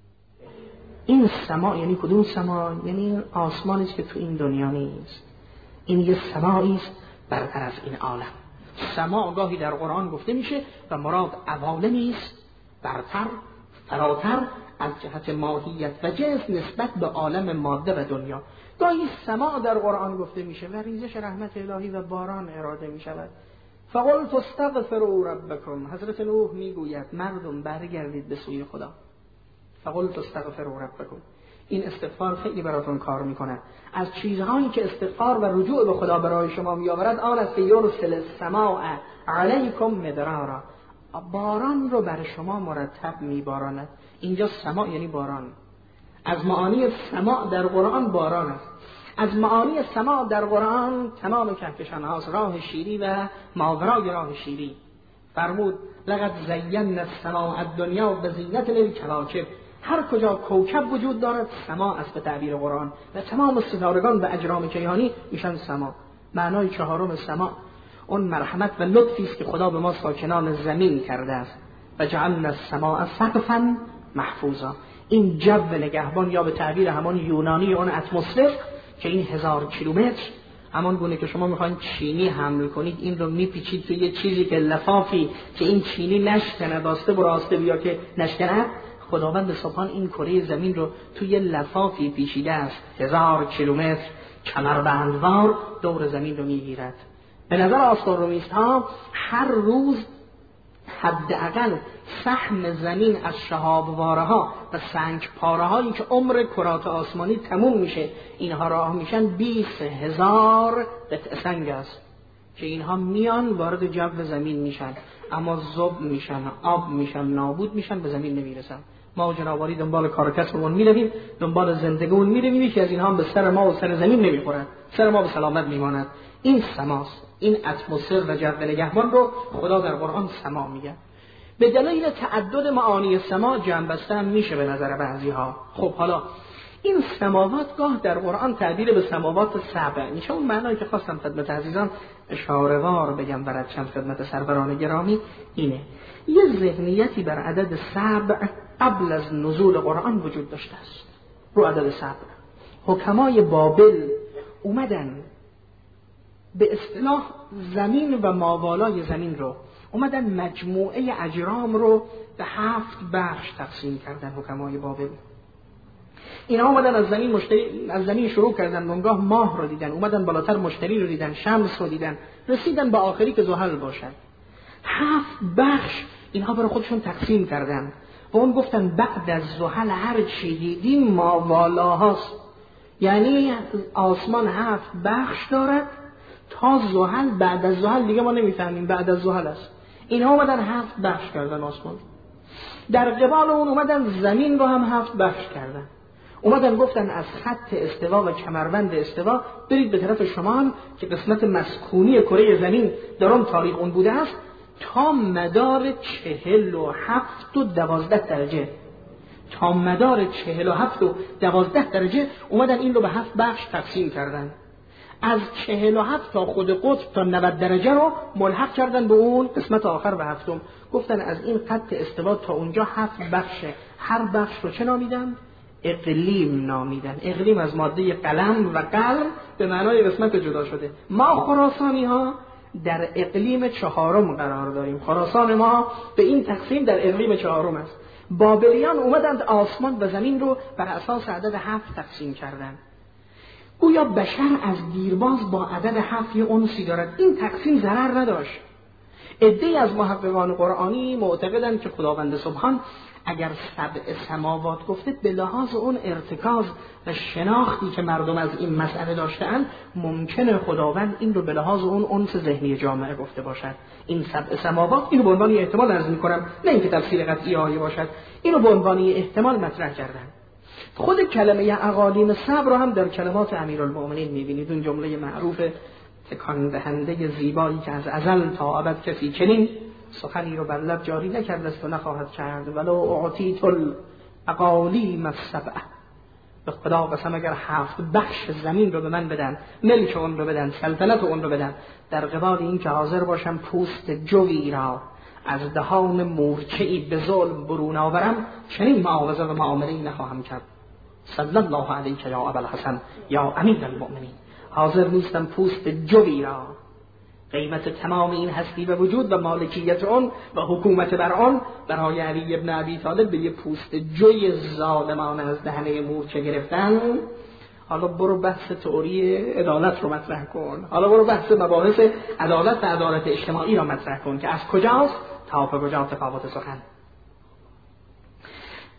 این سما یعنی کدوم سما؟ یعنی آسمانی است که تو این دنیا نیست. این یه سمایی است برتر از این عالم. سما گاهی در قرآن گفته میشه و مراد عوالمی است برتر، فراتر از جهت ماهیت و جنس نسبت به عالم ماده و دنیا. گاهی سما در قرآن گفته میشه و ریزش رحمت الهی و باران اراده می شود. فقلت استغفروا ربکم. حضرت نوح میگوید مردم برگردید به سوی خدا. فقلت استغفروا ربکم. این استغفار خیلی براتون کار میکنه. از چیزهایی که استغفار و رجوع به خدا برای شما میآورد آن است که یرسل السماء علیکم مدرارا، باران رو بر شما مرتب میباراند. اینجا سماع یعنی باران. از معانی سماع در قرآن باران است. از معانی سماع در قرآن تمام کهکشان هاست، راه شیری و ماورای راه شیری. فرمود لقد زینا السماء الدنیا بزینت للکواکب. هر کجا کوکب وجود دارد سماع است به تعبیر قرآن، و تمام ستارگان به اجرام کیهانی میشن سماع. معنای چهارم سماع اون مرحمت و لطفی است که خدا به ما ساکنان زمین کرده است. و جعلنا السماء سقفا محفوظا. این جو نگهبان، یا به تعبیر همان یونانی اون اتمسفر که این هزار کیلومتر، همان گونه که شما میخواین چینی حمل کنید این رو میپیچید توی یه چیزی که لفافی که این چینی نشکنه، داسته براسته بیا که نشکنه. خداوند سبحان این کره زمین رو توی لفافی پیچیده است، هزار کیلومتر کمربندوار دور زمین رو میگیرد. به نظر آسترونومیست ها هر روز حداقل سهم زمین از شهابواره ها و سنگ پاره هایی که عمر کرات آسمانی تموم میشه اینها راه میشن بیست هزار قطعه سنگ است که اینها میان وارد جو زمین میشن، اما ذوب میشن، آب میشن، نابود میشن، به زمین نمیرسن. ما جنابالی دنبال کار کسبمون میرویم، دنبال زندگیمون میرویم، که از اینها هم به سر ما و سر زمین نمیخورن، سر ما به سلامت میماند. این سماست، این اتمسفر و جو نگهبان رو خدا در قرآن سما میگه. به دلیل تعدد معانی سما جمع بسته هم میشه به نظر بعضی ها. خب حالا این سماوات گاه در قرآن تعبیر به سماوات سبع میشه. اون معنایی که خواستم خدمت عزیزان اشاره وار بگم برات چند خدمت سروران گرامی اینه: یه ذهنیتی بر عدد سبع قبل از نزول قرآن وجود داشته است. رو عدد سبع حکمای بابل اومدن به اصطلاح زمین و ماوالای زمین رو اومدن مجموعه اجرام رو به هفت بخش تقسیم کردن. حکمای بابل اینا اومدن از زمین مشتری از زمین شروع کردن، اونگاه ماه رو دیدن، اومدن بالاتر مشتری رو دیدن، شمس رو دیدن، رسیدن به آخری که زحل باشد. هفت بخش اینها برای خودشون تقسیم کردن و اون گفتن بعد از زحل هر چی دیدیم ماوالاهاست. یعنی آسمان هفت بخش دارد تا زحل، بعد از زحل دیگه ما نمیفهمیم بعد از زحل است. اینها اومدن هفت بخش کردن آسمان. در قبال اون اومدن زمین رو هم هفت بخش کردن. اومدن گفتن از خط استوا و کمربند استوا برید به طرف شمال که قسمت مسکونی کره زمین در اون تاریخ اون بوده است، تا مدار چهل و هفت و دوازده درجه تا مدار چهل و هفت و دوازده درجه اومدن این رو به هفت بخش تقسیم کردن. از چهل و هفت تا خود قطب تا نود درجه رو ملحق کردن به اون قسمت آخر و هفتم. گفتن از این خط استوا تا اونجا هفت بخشه. هر بخش رو چه نامیدن؟ اقلیم نامیدن. اقلیم از ماده قلم و قلم به معنای قسمت جدا شده. ما خراسانی ها در اقلیم چهارم قرار داریم. خراسان ما به این تقسیم در اقلیم چهارم است. بابلیان اومدند آسمان و زمین رو بر اساس عدد هفت تقسیم کردند. گویا بشر از دیرباز با عدد هفت یه انسی دارد. این تقسیم ضرر نداشت. عده‌ای از محققان قرآنی معتقدند که خداوند سبحان اگر سبع سماوات گفته به لحاظ اون ارتکاز و شناختی که مردم از این مسئله داشتند، ممکنه خداوند این رو به لحاظ اون انس ذهنی جامعه گفته باشد. این سبع سماوات اینو به عنوان احتمال عرض می‌کنم، نه اینکه تفسیر قطعی آیه باشد. اینو به عنوان احتمال مطرح کردن. خود کلمه اقالیم صبر رو هم در کلمات امیرالمؤمنین می‌بینید. اون جمله معروف تکان دهنده زیبایی که از ازل تا ابد کسی چنین سخنی رو بر لب جاری نکرده است و نخواهد کرد. ولو اعطیت الاقالیم السبع، به خدا قسم اگر هفت بخش زمین رو به من بدن، ملک اون رو بدن، سلطنت اون رو بدن، در قبال این که حاضر باشم پوست جوی را از دهان مورچه‌ای به ظلم برون آورم، چنین معاوضه و معامله‌ای نخواهم کرد. صلی الله علیک یا ابوالحسن یا امیر المؤمنین. حاضر نیستم پوست جوی را، قیمت تمام این هستی و وجود و مالکیت اون و حکومت بر آن برای علی ابن ابی طالب به یه پوست جوی ظالمانه از دهنه مورچه گرفتن. حالا برو بحث تئوری عدالت رو مطرح کن، حالا برو بحث مباحث عدالت و عدالت اجتماعی رو مطرح کن که از کجاست تا به کجا تفاوت سخن.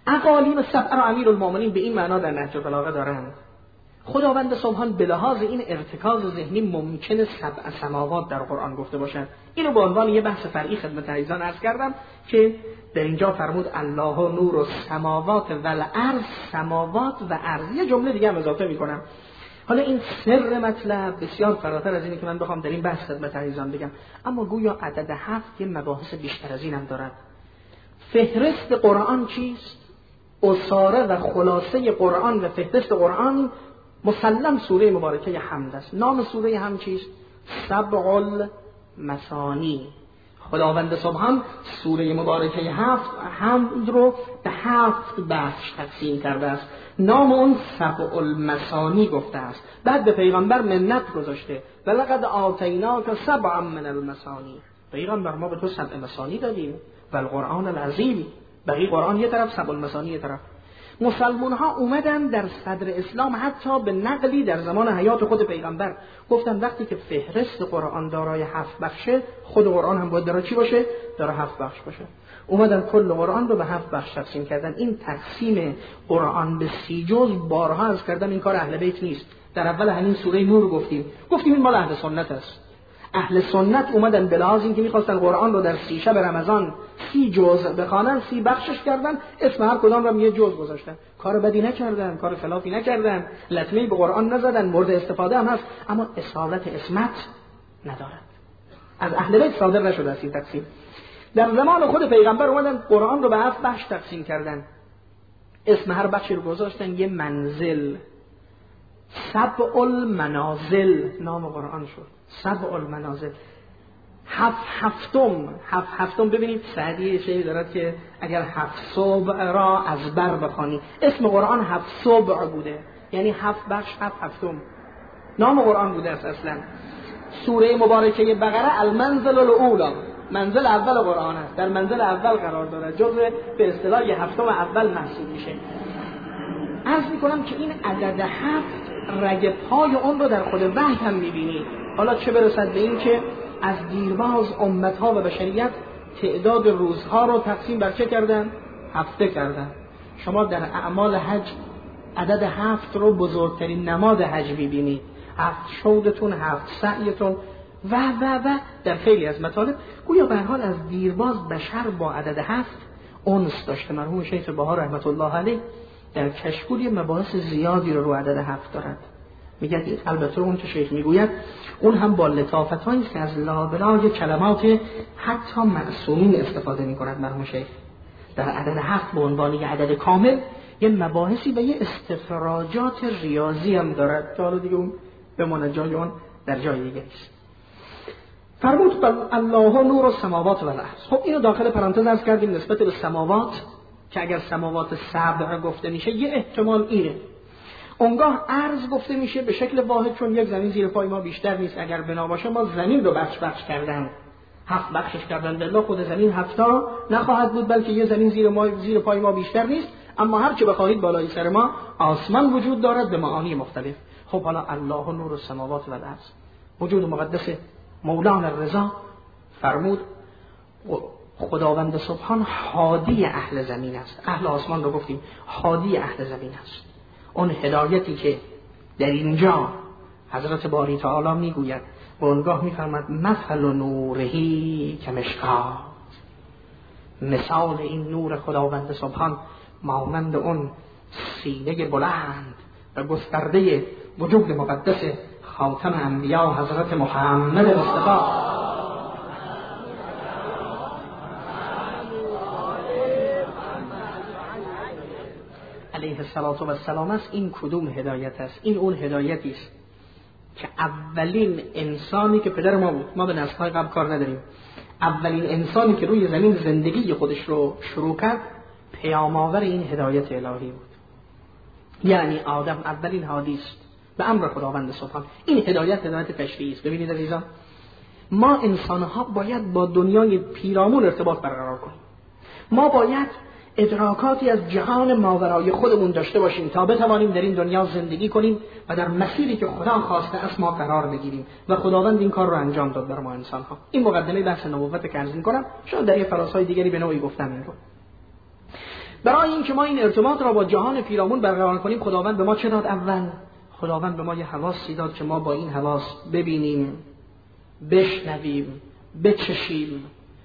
اقالیم سبع را امیرالمومنین به این معنا در نهج البلاغه دارند. خداوند سبحان به لحاظ این ارتکاز ذهنی ممکنه سبع سماوات در قرآن گفته باشد. اینو به عنوان یه بحث فرعی خدمت عزیزان عرض کردم که در اینجا فرمود الله نور السماوات و الارض، سماوات و ارض. یه جمله دیگه هم اضافه میکنم. حالا این سر مطلب بسیار فراتر از اینه که من بخوام در این بحث خدمت عزیزان بگم، اما گویا عدد هفت یه مباحث بیشتر از این هم دارد. فهرست قرآن چیست؟ اساره و خلاصه قرآن و فهرست قرآن مسلم سوره مبارکه حمد است. نام سوره هم چیست؟ سبع المثانی. خداوند سبحان سوره مبارکه هفت حمد رو به هفت بخش تقسیم کرده است. نام اون سبع المثانی گفته است. بعد به پیغمبر منت گذاشته ولقد آتیناک سبعا من المثانی. پیغمبر ما به تو سبع مثانی دادیم و القرآن العظیم. بقیه قرآن یه طرف، سبع المثانی یه طرف. مسلمان ها اومدن در صدر اسلام حتی به نقلی در زمان حیات خود پیغمبر گفتن وقتی که فهرست قرآن دارای هفت بخشه، خود قرآن هم باید دارای چی باشه؟ دارای هفت بخش باشه. اومدن کل قرآن رو به هفت بخش تقسیم کردن. این تقسیم قرآن به سی جزء بارها عرض کردم این کار اهل بیت نیست. در اول همین سوره نور گفتیم گفتیم این مال اهل سنت است. اهل سنت اومدن به لحاظ اینکه می‌خواستن قرآن رو در سی شب رمضان سی جزء بخوانن، سی بخشش کردن، اسم هر کدام رو یه جزء گذاشتن. کار بدی نکردن، کار خلافی نکردن، لطمه‌ای به قرآن نزدن، مورد استفاده هم هست، اما اصالت اسمت ندارد. از اهل بیت صادر نشده است این تقسیم. در زمان خود پیغمبر اومدن قرآن رو به هفت بخش تقسیم کردن. اسم هر بخشی رو گذاشتن یه منزل. سبع المنازل نام قرآن شد. سبع المنازل. هفت هفتم هفت هفتم ببینید سعدی شعری دارد که اگر هفت صبع را از بر بخوانی، اسم قرآن هفت صبع بوده، یعنی هفت بخش، هفت هفتم نام قرآن بوده است اصلا. سوره مبارکه بقره المنزل الاولی، منزل اول قرآن است، در منزل اول قرار دارد، جزء به اصطلاح هفتم اول محسوب میشه. عرض میکنم که این عدد هفت رگ پای اون رو در خود وحی هم میبینید. حالا چه برسد به این که از دیرباز امتها و بشریت تعداد روزها رو تقسیم بر چه کردن؟ هفته کردن. شما در اعمال حج عدد هفت رو بزرگترین نماد حج میبینید. هفت شودتون، هفت سعیتون و و و در خیلی از مطالب. گویا به هر حال از دیرباز بشر با عدد هفت انس داشته. مرحوم شیخ بهار رحمت الله علیه در کشکول یه مباحث زیادی رو رو عدد هفت دارد. میگه البته اون که شیخ میگوید اون هم با لطافتایی که از لابلای کلمات حتی معصومین استفاده میکند مرحوم شیخ. در عدد هفت به عنوان یه عدد کامل یه مباحثی و یه استخراجات ریاضی هم دارد که حالا دیگه اون بماند جای اون در جای دیگه است. فرمود الله نور السماوات و الارض. خب اینو داخل پرانتز عرض کردیم نسبت به سماوات که اگر سماوات سبع گفته میشه یه احتمال اینه. اونگاه ارض گفته میشه به شکل واحد چون یک زمین زیر پای ما بیشتر نیست. اگر بنا باشه ما زمین رو بخش بخش کردن، هفت بخشش کردن. بالله خود زمین هفتا نخواهد بود بلکه یه زمین زیر ما زیر پای ما بیشتر نیست، اما هر چه بخواهید بالای سر ما آسمان وجود دارد به معانی مختلف. خب حالا الله نور السماوات و الارض، وجود مقدس مولانا رضا فرمود خداوند سبحان هادی اهل زمین است. اهل آسمان رو گفتیم، هادی اهل زمین است. اون هدایتی که در اینجا حضرت باری تعالی میگوید و اونگاه میفرماد مثل نورهی کمشکات، مثال این نور خداوند سبحان مانند اون سینه بلند و گسترده وجود مقدس خاتم انبیا حضرت محمد مصطفی علیه السلام است. این کدوم هدایت است؟ این اون هدایتی است که اولین انسانی که پدر ما بود، ما به نسل‌های قبل کار نداریم، اولین انسانی که روی زمین زندگی خودش رو شروع کرد پیام آور این هدایت الهی بود. یعنی آدم اولین هادی است به امر خداوند سبحان. این هدایت هدایت تشریعی است. ببینید عزیزان، ما انسان‌ها باید با دنیای پیرامون ارتباط برقرار کنیم. ما باید ادراکاتی از جهان ماورای خودمون داشته باشیم تا بتوانیم در این دنیا زندگی کنیم و در مسیری که خدا خواسته از ما قرار بگیریم و خداوند این کار رو انجام داد بر ما انسان‌ها. این مقدمه بحث نبوت که عرض می‌کنم، شاید در یه فراسای دیگری به نوعی گفتم این رو. برای اینکه ما این ارتباط را با جهان پیرامون برقرار کنیم، خداوند به ما چه داد؟ اول خداوند به ما یه حواسی داد که ما با این حواس ببینیم، بشنویم، بچشیم،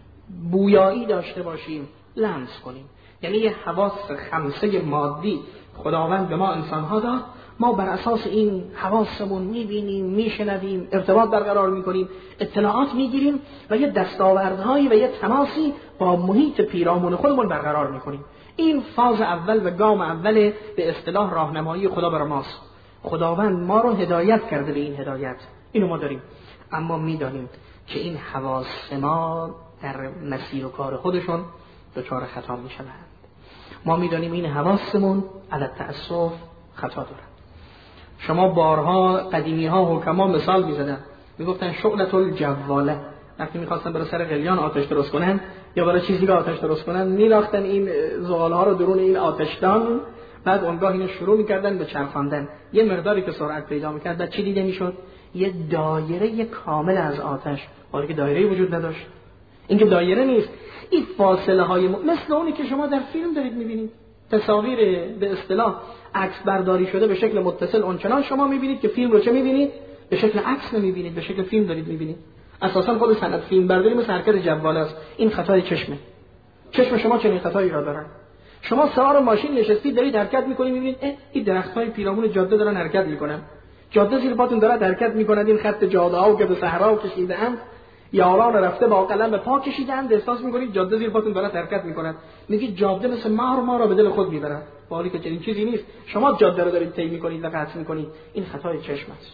بویایی داشته باشیم، لمس کنیم. یعنی یه حواس خمسه مادی خداوند به ما انسان‌ها داد. ما بر اساس این حواسمون می‌بینیم، میشنویم، ارتباط برقرار می‌کنیم، اطلاعات می‌گیریم و یه دستاوردهایی و یه تماسی با محیط پیرامون خودمون برقرار می‌کنیم. این فاز اول و گام اول به اصطلاح راهنمایی خدا برای ماست. خداوند ما رو هدایت کرده به این هدایت. اینو ما داریم. اما می‌دانیم که این حواس ما در مسیر و کار خودشون دچار خطا می‌شوند. ما می‌دانیم این حواسمون علی التأسف خطا دارن. شما بارها قدیمی ها حکما مثال می‌زدن، میگفتن شعلة الجواله. وقتی می‌خواستن برای سر قلیان آتش درست کنن یا برای چیزی که آتش درست کنن، می‌راختن این زغال‌ها رو درون این آتشدان، بعد اونگاه اینو شروع می‌کردن به چرخاندن. یه مقداری که سرعت پیدا می‌کرد، بعد چی دیده می‌شد؟ یه دایره کامل از آتش، حالی که دایره‌ای وجود نداشت. این که دایره نیست، این فاصله‌های م... مثل اونی که شما در فیلم دارید می‌بینید. تصاویر به اصطلاح عکس برداری شده به شکل متصل اونچنان شما می‌بینید که فیلم رو چه می‌بینید؟ به شکل عکس نمی‌بینید، به شکل فیلم دارید می‌بینید. اساساً خود صنعت فیلم برداری مثل حرکت جواله است. این خطای چشمه. چشم شما چنین خطایی را دارن. شما سوار ماشین نشستید دارید حرکت می‌کنید، می‌بینید این درخت‌های پیرامون جاده دارن حرکت می‌کنن. جاده زیر پاتون داره حرکت می‌کنه، این خط جاده‌ها که به صحرا کشیده‌اند، یاران رفته با قلم به پا کشیدند، احساس می‌کنید جاده زیر پاتون داره حرکت می‌کنه. میگید جاده مثل مار ما را به دل خود می‌بره. حالی که چنین چیزی نیست. شما جاده رو دارید طی می‌کنید و قطع می‌کنید. این خطای چشم است.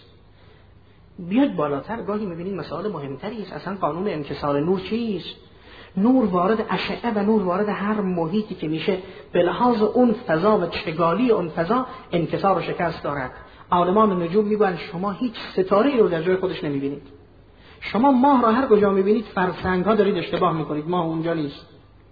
بیاید بالاتر، گاهی می‌بینید مسائل مهمتری است. اصلا قانون انکسار نور چیست؟ نور وارد اشعه و نور وارد هر محیطی که میشه به لحاظ اون فضا و چگالی اون فضا انکسار و شکست دارد. عالمان نجوم میگن شما هیچ ستاره‌ای رو در جای خودش نمی‌بینید. شما ماه را هر کجا می‌بینید فرسنگ‌ها دارید اشتباه می‌کنید، ماه اونجا نیست.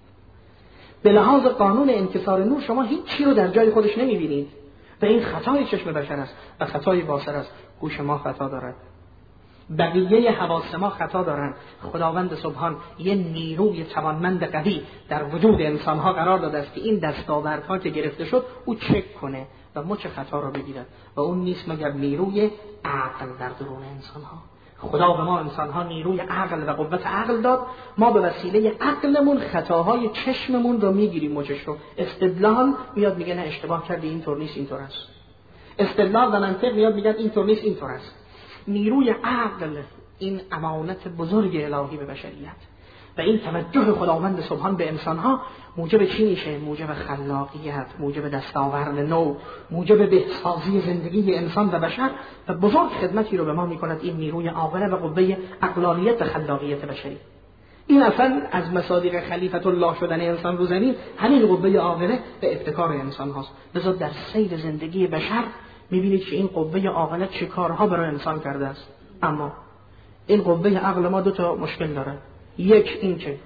به لحاظ قانون انکسار نور شما هیچ چی رو در جای خودش نمی‌بینید و این خطای چشم بشر است و خطای بصر است. گوش ما خطا دارد، بقیه حواس ما خطا دارند. خداوند سبحان یه نیروی توانمند قوی در وجود انسان‌ها قرار داده است که این دستاوردها که گرفته شد او چک کنه و مچ خطا را بگیرد و اون نیست مگر نیروی عقل در درون انسان‌ها. خدا به ما انسان‌ها نیروی عقل و قوت عقل داد. ما به وسیله عقلمون خطاهای چشممون رو میگیریم، مچش رو. استدلال میاد میگه نه اشتباه کردی، اینطور نیست، اینطور است. استدلال و منطق میاد میگن اینطور نیست، اینطور است. نیروی عقل این امانت بزرگ الهی به بشریت و این توجه خداوند سبحان به انسان‌ها موجب چی میشه؟ موجب خلاقیت، موجب دستاورد نو، موجب بهسازی زندگی انسان و بشر و بزرگ خدمتی رو به ما میکند این نیروی عاقله و قوه عقلانیت و خلاقیت بشری. این اصلا از مصادیق خلیفت الله شدن انسان رو زمین همین قوه عاقله و ابتکار انسان هاست. لذا در سیر زندگی بشر میبینید که این قوه عاقله چه کارها برای انسان کرده است. اما این قوه عقل ما دو تا مشکل داره. یک این که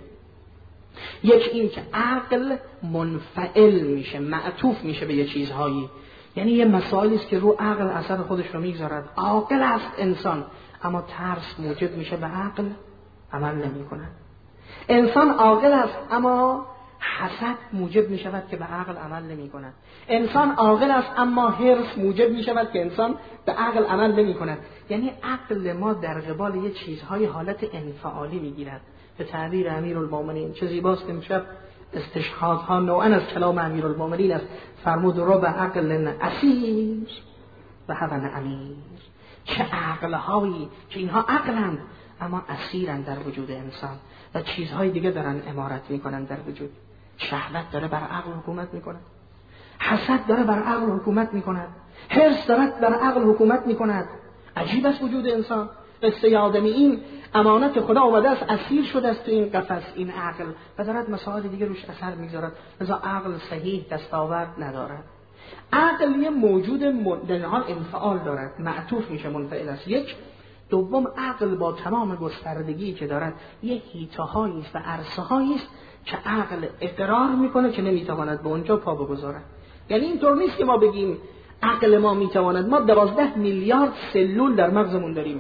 یک این که عقل منفعل میشه، معطوف میشه به یه چیزهایی، یعنی یه مسائلی است که رو عقل اثر خودش رو میگذارد. عاقل است انسان اما ترس موجب میشه به عقل عمل نمیکنه. انسان عاقل است اما حسد موجب می شود که به عقل عمل نمی کند. انسان عاقل است اما حرص موجب می شود که انسان به عقل عمل نمی کند. یعنی عقل ما در قبال یه چیزهای حالت انفعالی می گیرد. به تعبیر امیرالمومنین چه زیباست امشب استشهادها نوعا از کلام امیرالمومنین است. فرمود رو به عقل اسیر و هون امیر. چه عقلهایی که اینها عقلند اما اسیرند در وجود انسان و چیزهای دیگه دارن امارت میکنن در وجود. شهوت داره بر عقل حکومت میکنه، حسد داره بر عقل حکومت میکند، حرص داره بر عقل حکومت میکند. عجیب است وجود انسان. قصه آدمی این امانت خدا اومده است، اسیر شده است تو این قفس، این عقل، و دارد مسائل دیگه روش اثر میگذارد. لذا عقل صحیح دستاورد ندارد. عقل یه موجود در حال انفعال دارد، معطوف میشه، منفعل است. یک دوم عقل با تمام گستردگی که دارد یه حیطه‌هایی است و عرصه‌هایی است که عقل اقرار میکنه که نمیتواند به اونجا پا بگذارد. یعنی اینطور نیست که ما بگیم عقل ما میتواند. ما دوازده میلیارد سلول در مغزمون داریم.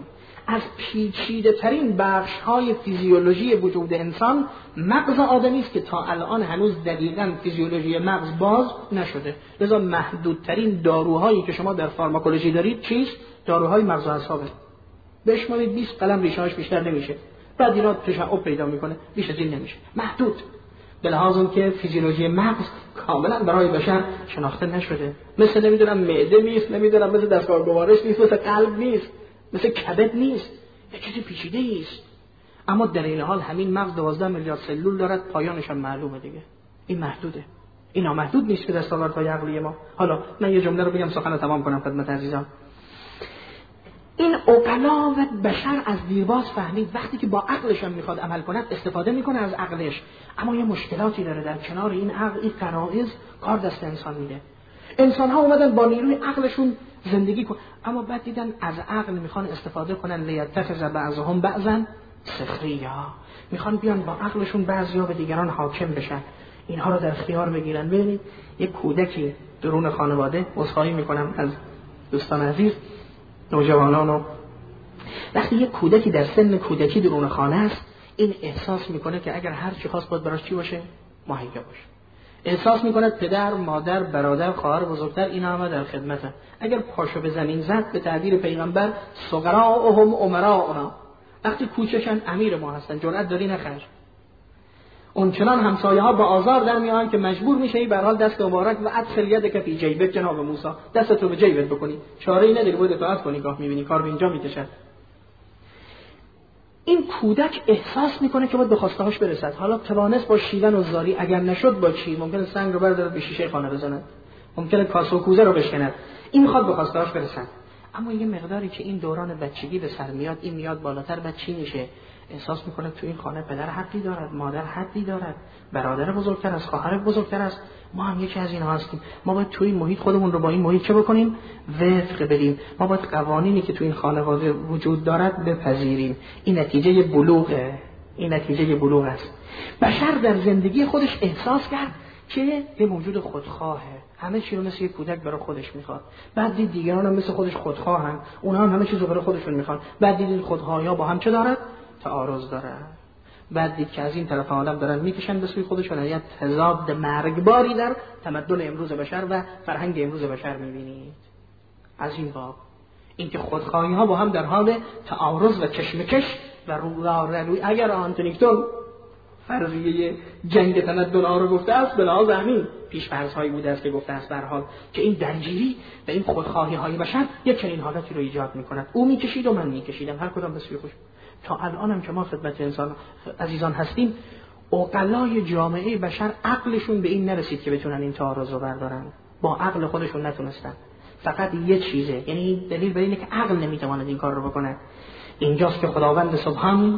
از پیچیده ترین بخش های فیزیولوژی وجود انسان مغز آدمی است که تا الان هنوز دقیقاً فیزیولوژی مغز باز نشده. لذا محدودترین داروهایی که شما در فارماکولوژی دارید چیست؟ داروهای مغز و اعصابه. بشمارید بیست قلم ریشه‌هاش بیشتر نمیشه. بعد اینا تشعب پیدا میکنه، بیش از این نمیشه. محدود. به لحاظ اون که فیزیولوژی مغز کاملا برای بشر شناخته نشده. مثل نمیدونم معده نیست، نمیدونم مثل دستگاه گوارش نیست، مثل قلب نیست، مثل کبد نیست، یه چیزی پیچیده است. اما در این حال همین مغز دوازده میلیارد سلول دارد، پایانش هم معلومه دیگه. این محدوده. این نامحدود نیست که دستاوردهای عقلی ما. حالا من یه جمله رو بگم سخن تمام کنم خدمت عزیزان. این عقلا و بشر از دیرباز فهمید وقتی که با عقلش هم میخواد عمل کند استفاده میکنه از عقلش، اما یه مشکلاتی داره. در کنار این عقل این غرایز کار دست انسان میده. انسان ها اومدن با نیروی عقلشون زندگی کن، اما بعد دیدن از عقل میخوان استفاده کنن لیتخذ بعضهم بعضا سخریا، میخوان بیان با عقلشون بعضیا به دیگران حاکم بشن، اینها رو در اختیار بگیرن. ببینید یک کودکی درون خانواده، عذرخواهی میکنم از دوستان عزیز نوجوانان، و وقتی یک کودکی در سن کودکی درون خانه است، این احساس میکنه که اگر هر چی خواست باید براش چی باشه؟ مهیا باشه. احساس میکنه پدر، مادر، برادر، خواهر بزرگتر اینا همه در خدمته. اگر پاشو به زمین زد به تعبیر پیغمبر صغراهم امراؤنا، وقتی کوچکن امیر ما هستن، جرأت داری نخرج. اونچنان همسایه ها با آزار در میان که مجبور میشه به هر حال دست مبارک و ادخل یدک فی جیبک، جناب موسی دستتو به جیبت بکنی، چاره ای نداری، باید اطاعت کنی. گاه میبینی کار به اینجا میکشد. این کودک احساس میکنه که باید به خواسته هاش برسد. حالا توانست با شیون و زاری، اگر نشد با چی؟ ممکنه سنگ رو برداره به شیشه خانه بزنه، ممکنه کاسه و کوزه رو بشکند. این میخواد به خواسته هاش برسد. اما یه مقداری که این دوران بچگی به سر میاد، این میاد بالاتر، بعد چی میشه؟ احساس میکنه تو این خانه پدر حقی دارد، مادر حقی دارد، برادر بزرگتر است، خواهر بزرگتر است، ما هم یکی از اینها هستیم. ما باید توی این محیط خودمون رو با این محیط چه بکنیم؟ وفق بدیم. ما باید قوانینی که تو این خانواده وجود دارد بپذیریم. این نتیجه بلوغه. این نتیجه بلوغ است. بشر در زندگی خودش احساس کرد که یه موجود خودخواهه، همه چی رو مثل یک کودک برای خودش میخواد. بعد دید دیگران هم مثل خودش خودخواهن، اونها هم همه چیز رو برای خودشون میخوان. بعد دید خودخواهی‌ها با هم چه دارد؟ تعارض داره. بعد دید که از این طرف آدم دارن میکشن به سوی خودشون. یه تضاد مرگباری در تمدن امروز بشر و فرهنگ امروز بشر میبینید. از این باب اینکه خودخواهی ها با هم در حال تعارض و کشمکش و روی، اگر آنتونیکتون فرضیه جنگ تمدن ها رو گفته است، به لحاظ همین پیش فرض هایی بوده است که گفته است در حال که این درگیری و این خودخواهی های بشر یک چنین حالتی رو ایجاد میکند. او میکشید و من میکشیدم، هر کدام به سوی خودش. تا الان هم که ما خدمت انسان عزیزان هستیم، عقلای جامعه بشر عقلشون به این نرسید که بتونن این تعارض رو بردارن. با عقل خودشون نتونستن. فقط یه چیزه، یعنی دلیل بر اینه که عقل نمیتواند این کار رو بکنه. اینجاست که خداوند سبحان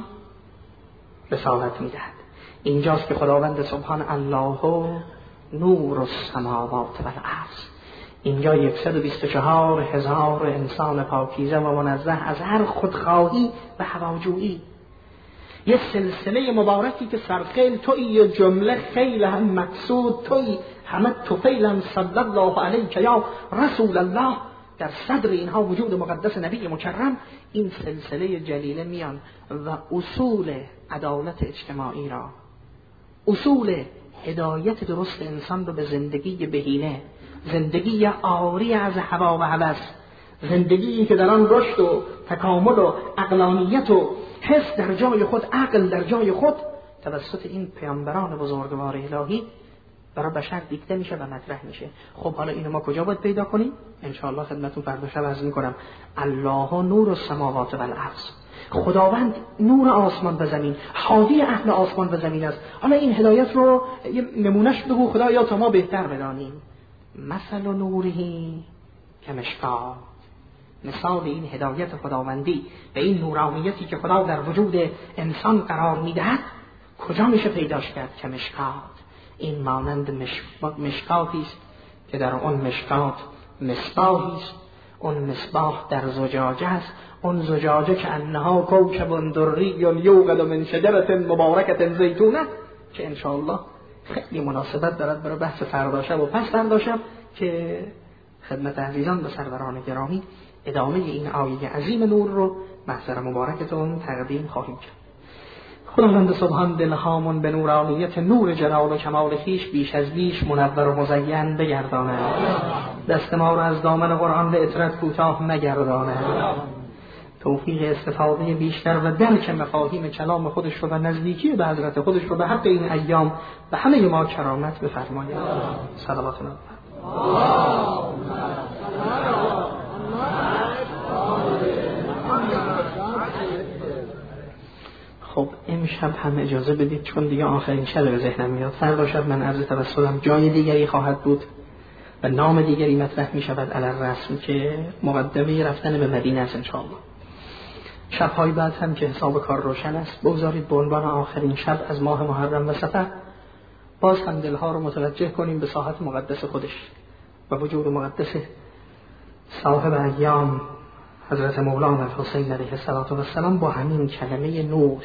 رسالت میدهد. اینجاست که خداوند سبحان الله نور السماوات و الارض، اینجا صد و بیست و چهار هزار انسان پاکیزه و منزه از هر خودخواهی و هواجویی، یه سلسله مبارکی که سرخیل تویی، جمله خیل هم مقصود تویی، همه توفیل هم صلی الله علیک یا رسول الله. در صدر اینها وجود مقدس نبی مکرم، این سلسله جلیله میان و اصول عدالت اجتماعی را، اصول هدایت درست انسان رو به زندگی بهینه، زندگی عاری از هوا و هوس، زندگی که در آن رشد و تکامل و عقلانیت و حس در جای خود، عقل در جای خود، توسط این پیامبران بزرگوار الهی برای بشر دیکته میشه و مطرح میشه. خب حالا اینو ما کجا باید پیدا کنیم؟ انشاءالله خدمتتون فردا شب عرض میکنم. الله نور السماوات و الارض، خداوند نور آسمان و زمین، حاوی اهل آسمان و زمین است. حالا این هدایت رو یه نمونهش بگو خدایا تا ما بهتر بدانیم. مثل نورهی کمشکات، مثال این هدایت خداوندی و این نورانیتی که خدا در وجود انسان قرار میدهد کجا میشه پیداش کرد؟ کمشکات، این مانند مشکاتی است که در اون مشکات مصباحی است، اون مصباح در زجاجه است، اون زجاجه که انها کوکب دری یوقد من شجرة مبارکة زیتونه، که انشاءالله خیلی مناسبت دارد برای بحث فردا شب و پس فردا شب که خدمت عزیزان به سروران گرامی ادامه این آیه عظیم نور رو محضر مبارکتون تقدیم خواهیم کرد. خداوند سبحان دلهامون به نورانیت نور جلال و کمال خویش بیش از بیش منور و مزین بگرداند. دست ما رو از دامن قرآن به اطرت کوتاه نگرداند. توفیق استفاده بیشتر و درک مفاهیم کلام خودش رو و نزدیکی به حضرت خودش رو به حق این ایام و همه ما کرامت بفرماید. صلوات الله. خب امشب هم اجازه بدید چون دیگه آخرین شب به ذهنم میاد، فردا شب من عرض توسلم جای دیگری خواهد بود و نام دیگری مطرح می شود علی الرسم که مقدمه رفتن به مدینه است انشاءالله. شب‌های بعد هم که حساب کار روشن است بگذارید به عنوان آخرین شب از ماه محرم و صفر باز هم دلها رو متوجه کنیم به ساحت مقدس خودش و وجود مقدس صاحب ایام حضرت مولانا الحسین علیه السلام با همین کلمه نور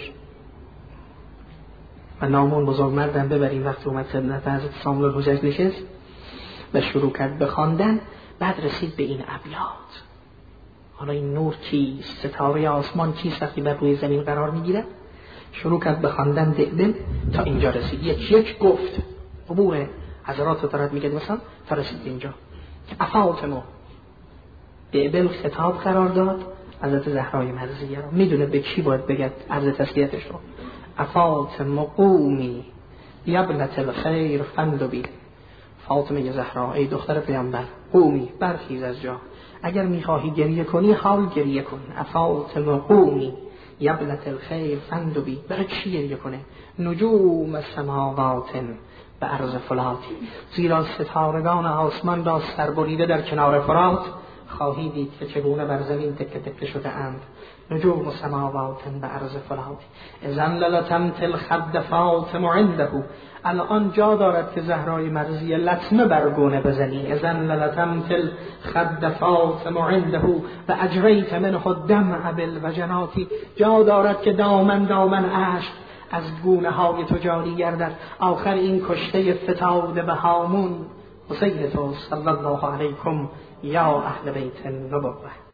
و نامون بزرگ مردم ببریم. وقتی اومد خدمت حضرت سامل الحجج نشست و شروع کرد به خواندن، بعد رسید به این ابیات. حالا این نور کیست؟ ستاره آسمان کیست وقتی بر روی زمین قرار میگیره؟ شروع کرد به خواندن دل تا اینجا رسید. یک یک گفت عبور حضرات رو دارد میگه مثلا تا رسید اینجا که افاطمه دل خطاب قرار داد حضرت زهرای مرضیه رو. میدونه به کی باید بگه عرض تسلیتش رو. افاطمه قومی یبنت الخیر فندبی، فاطمه زهرا ای دختر پیامبر قومی برخیز از جا، اگر میخواهی گریه کنی حال گریه کن. افاطمه قومی یبنت الخیر فندبی، برای چی گریه کنه؟ نجوم سماوات به عرض فلاتی، زیرا ستارگان آسمان را سربریده در کنار فرات خواهی دید که چگونه بر زمین تکه تکه شده اند. نجوم سماوات به عرض فلاتی اذن للتمت الخد فاطمه عنده، الان جا دارد که زهرای مرضیه لطمه برگونه بزنی. اذن للتمت الخد فاطمه عنده و اجریت منه الدمع بالوجناتی، جا دارد که دامن دامن اشک از گونه های تو جاری گردد. آخر این کشته فتاده به هامون حسین تو صلی الله علیکم یا اهل بیت النبوه.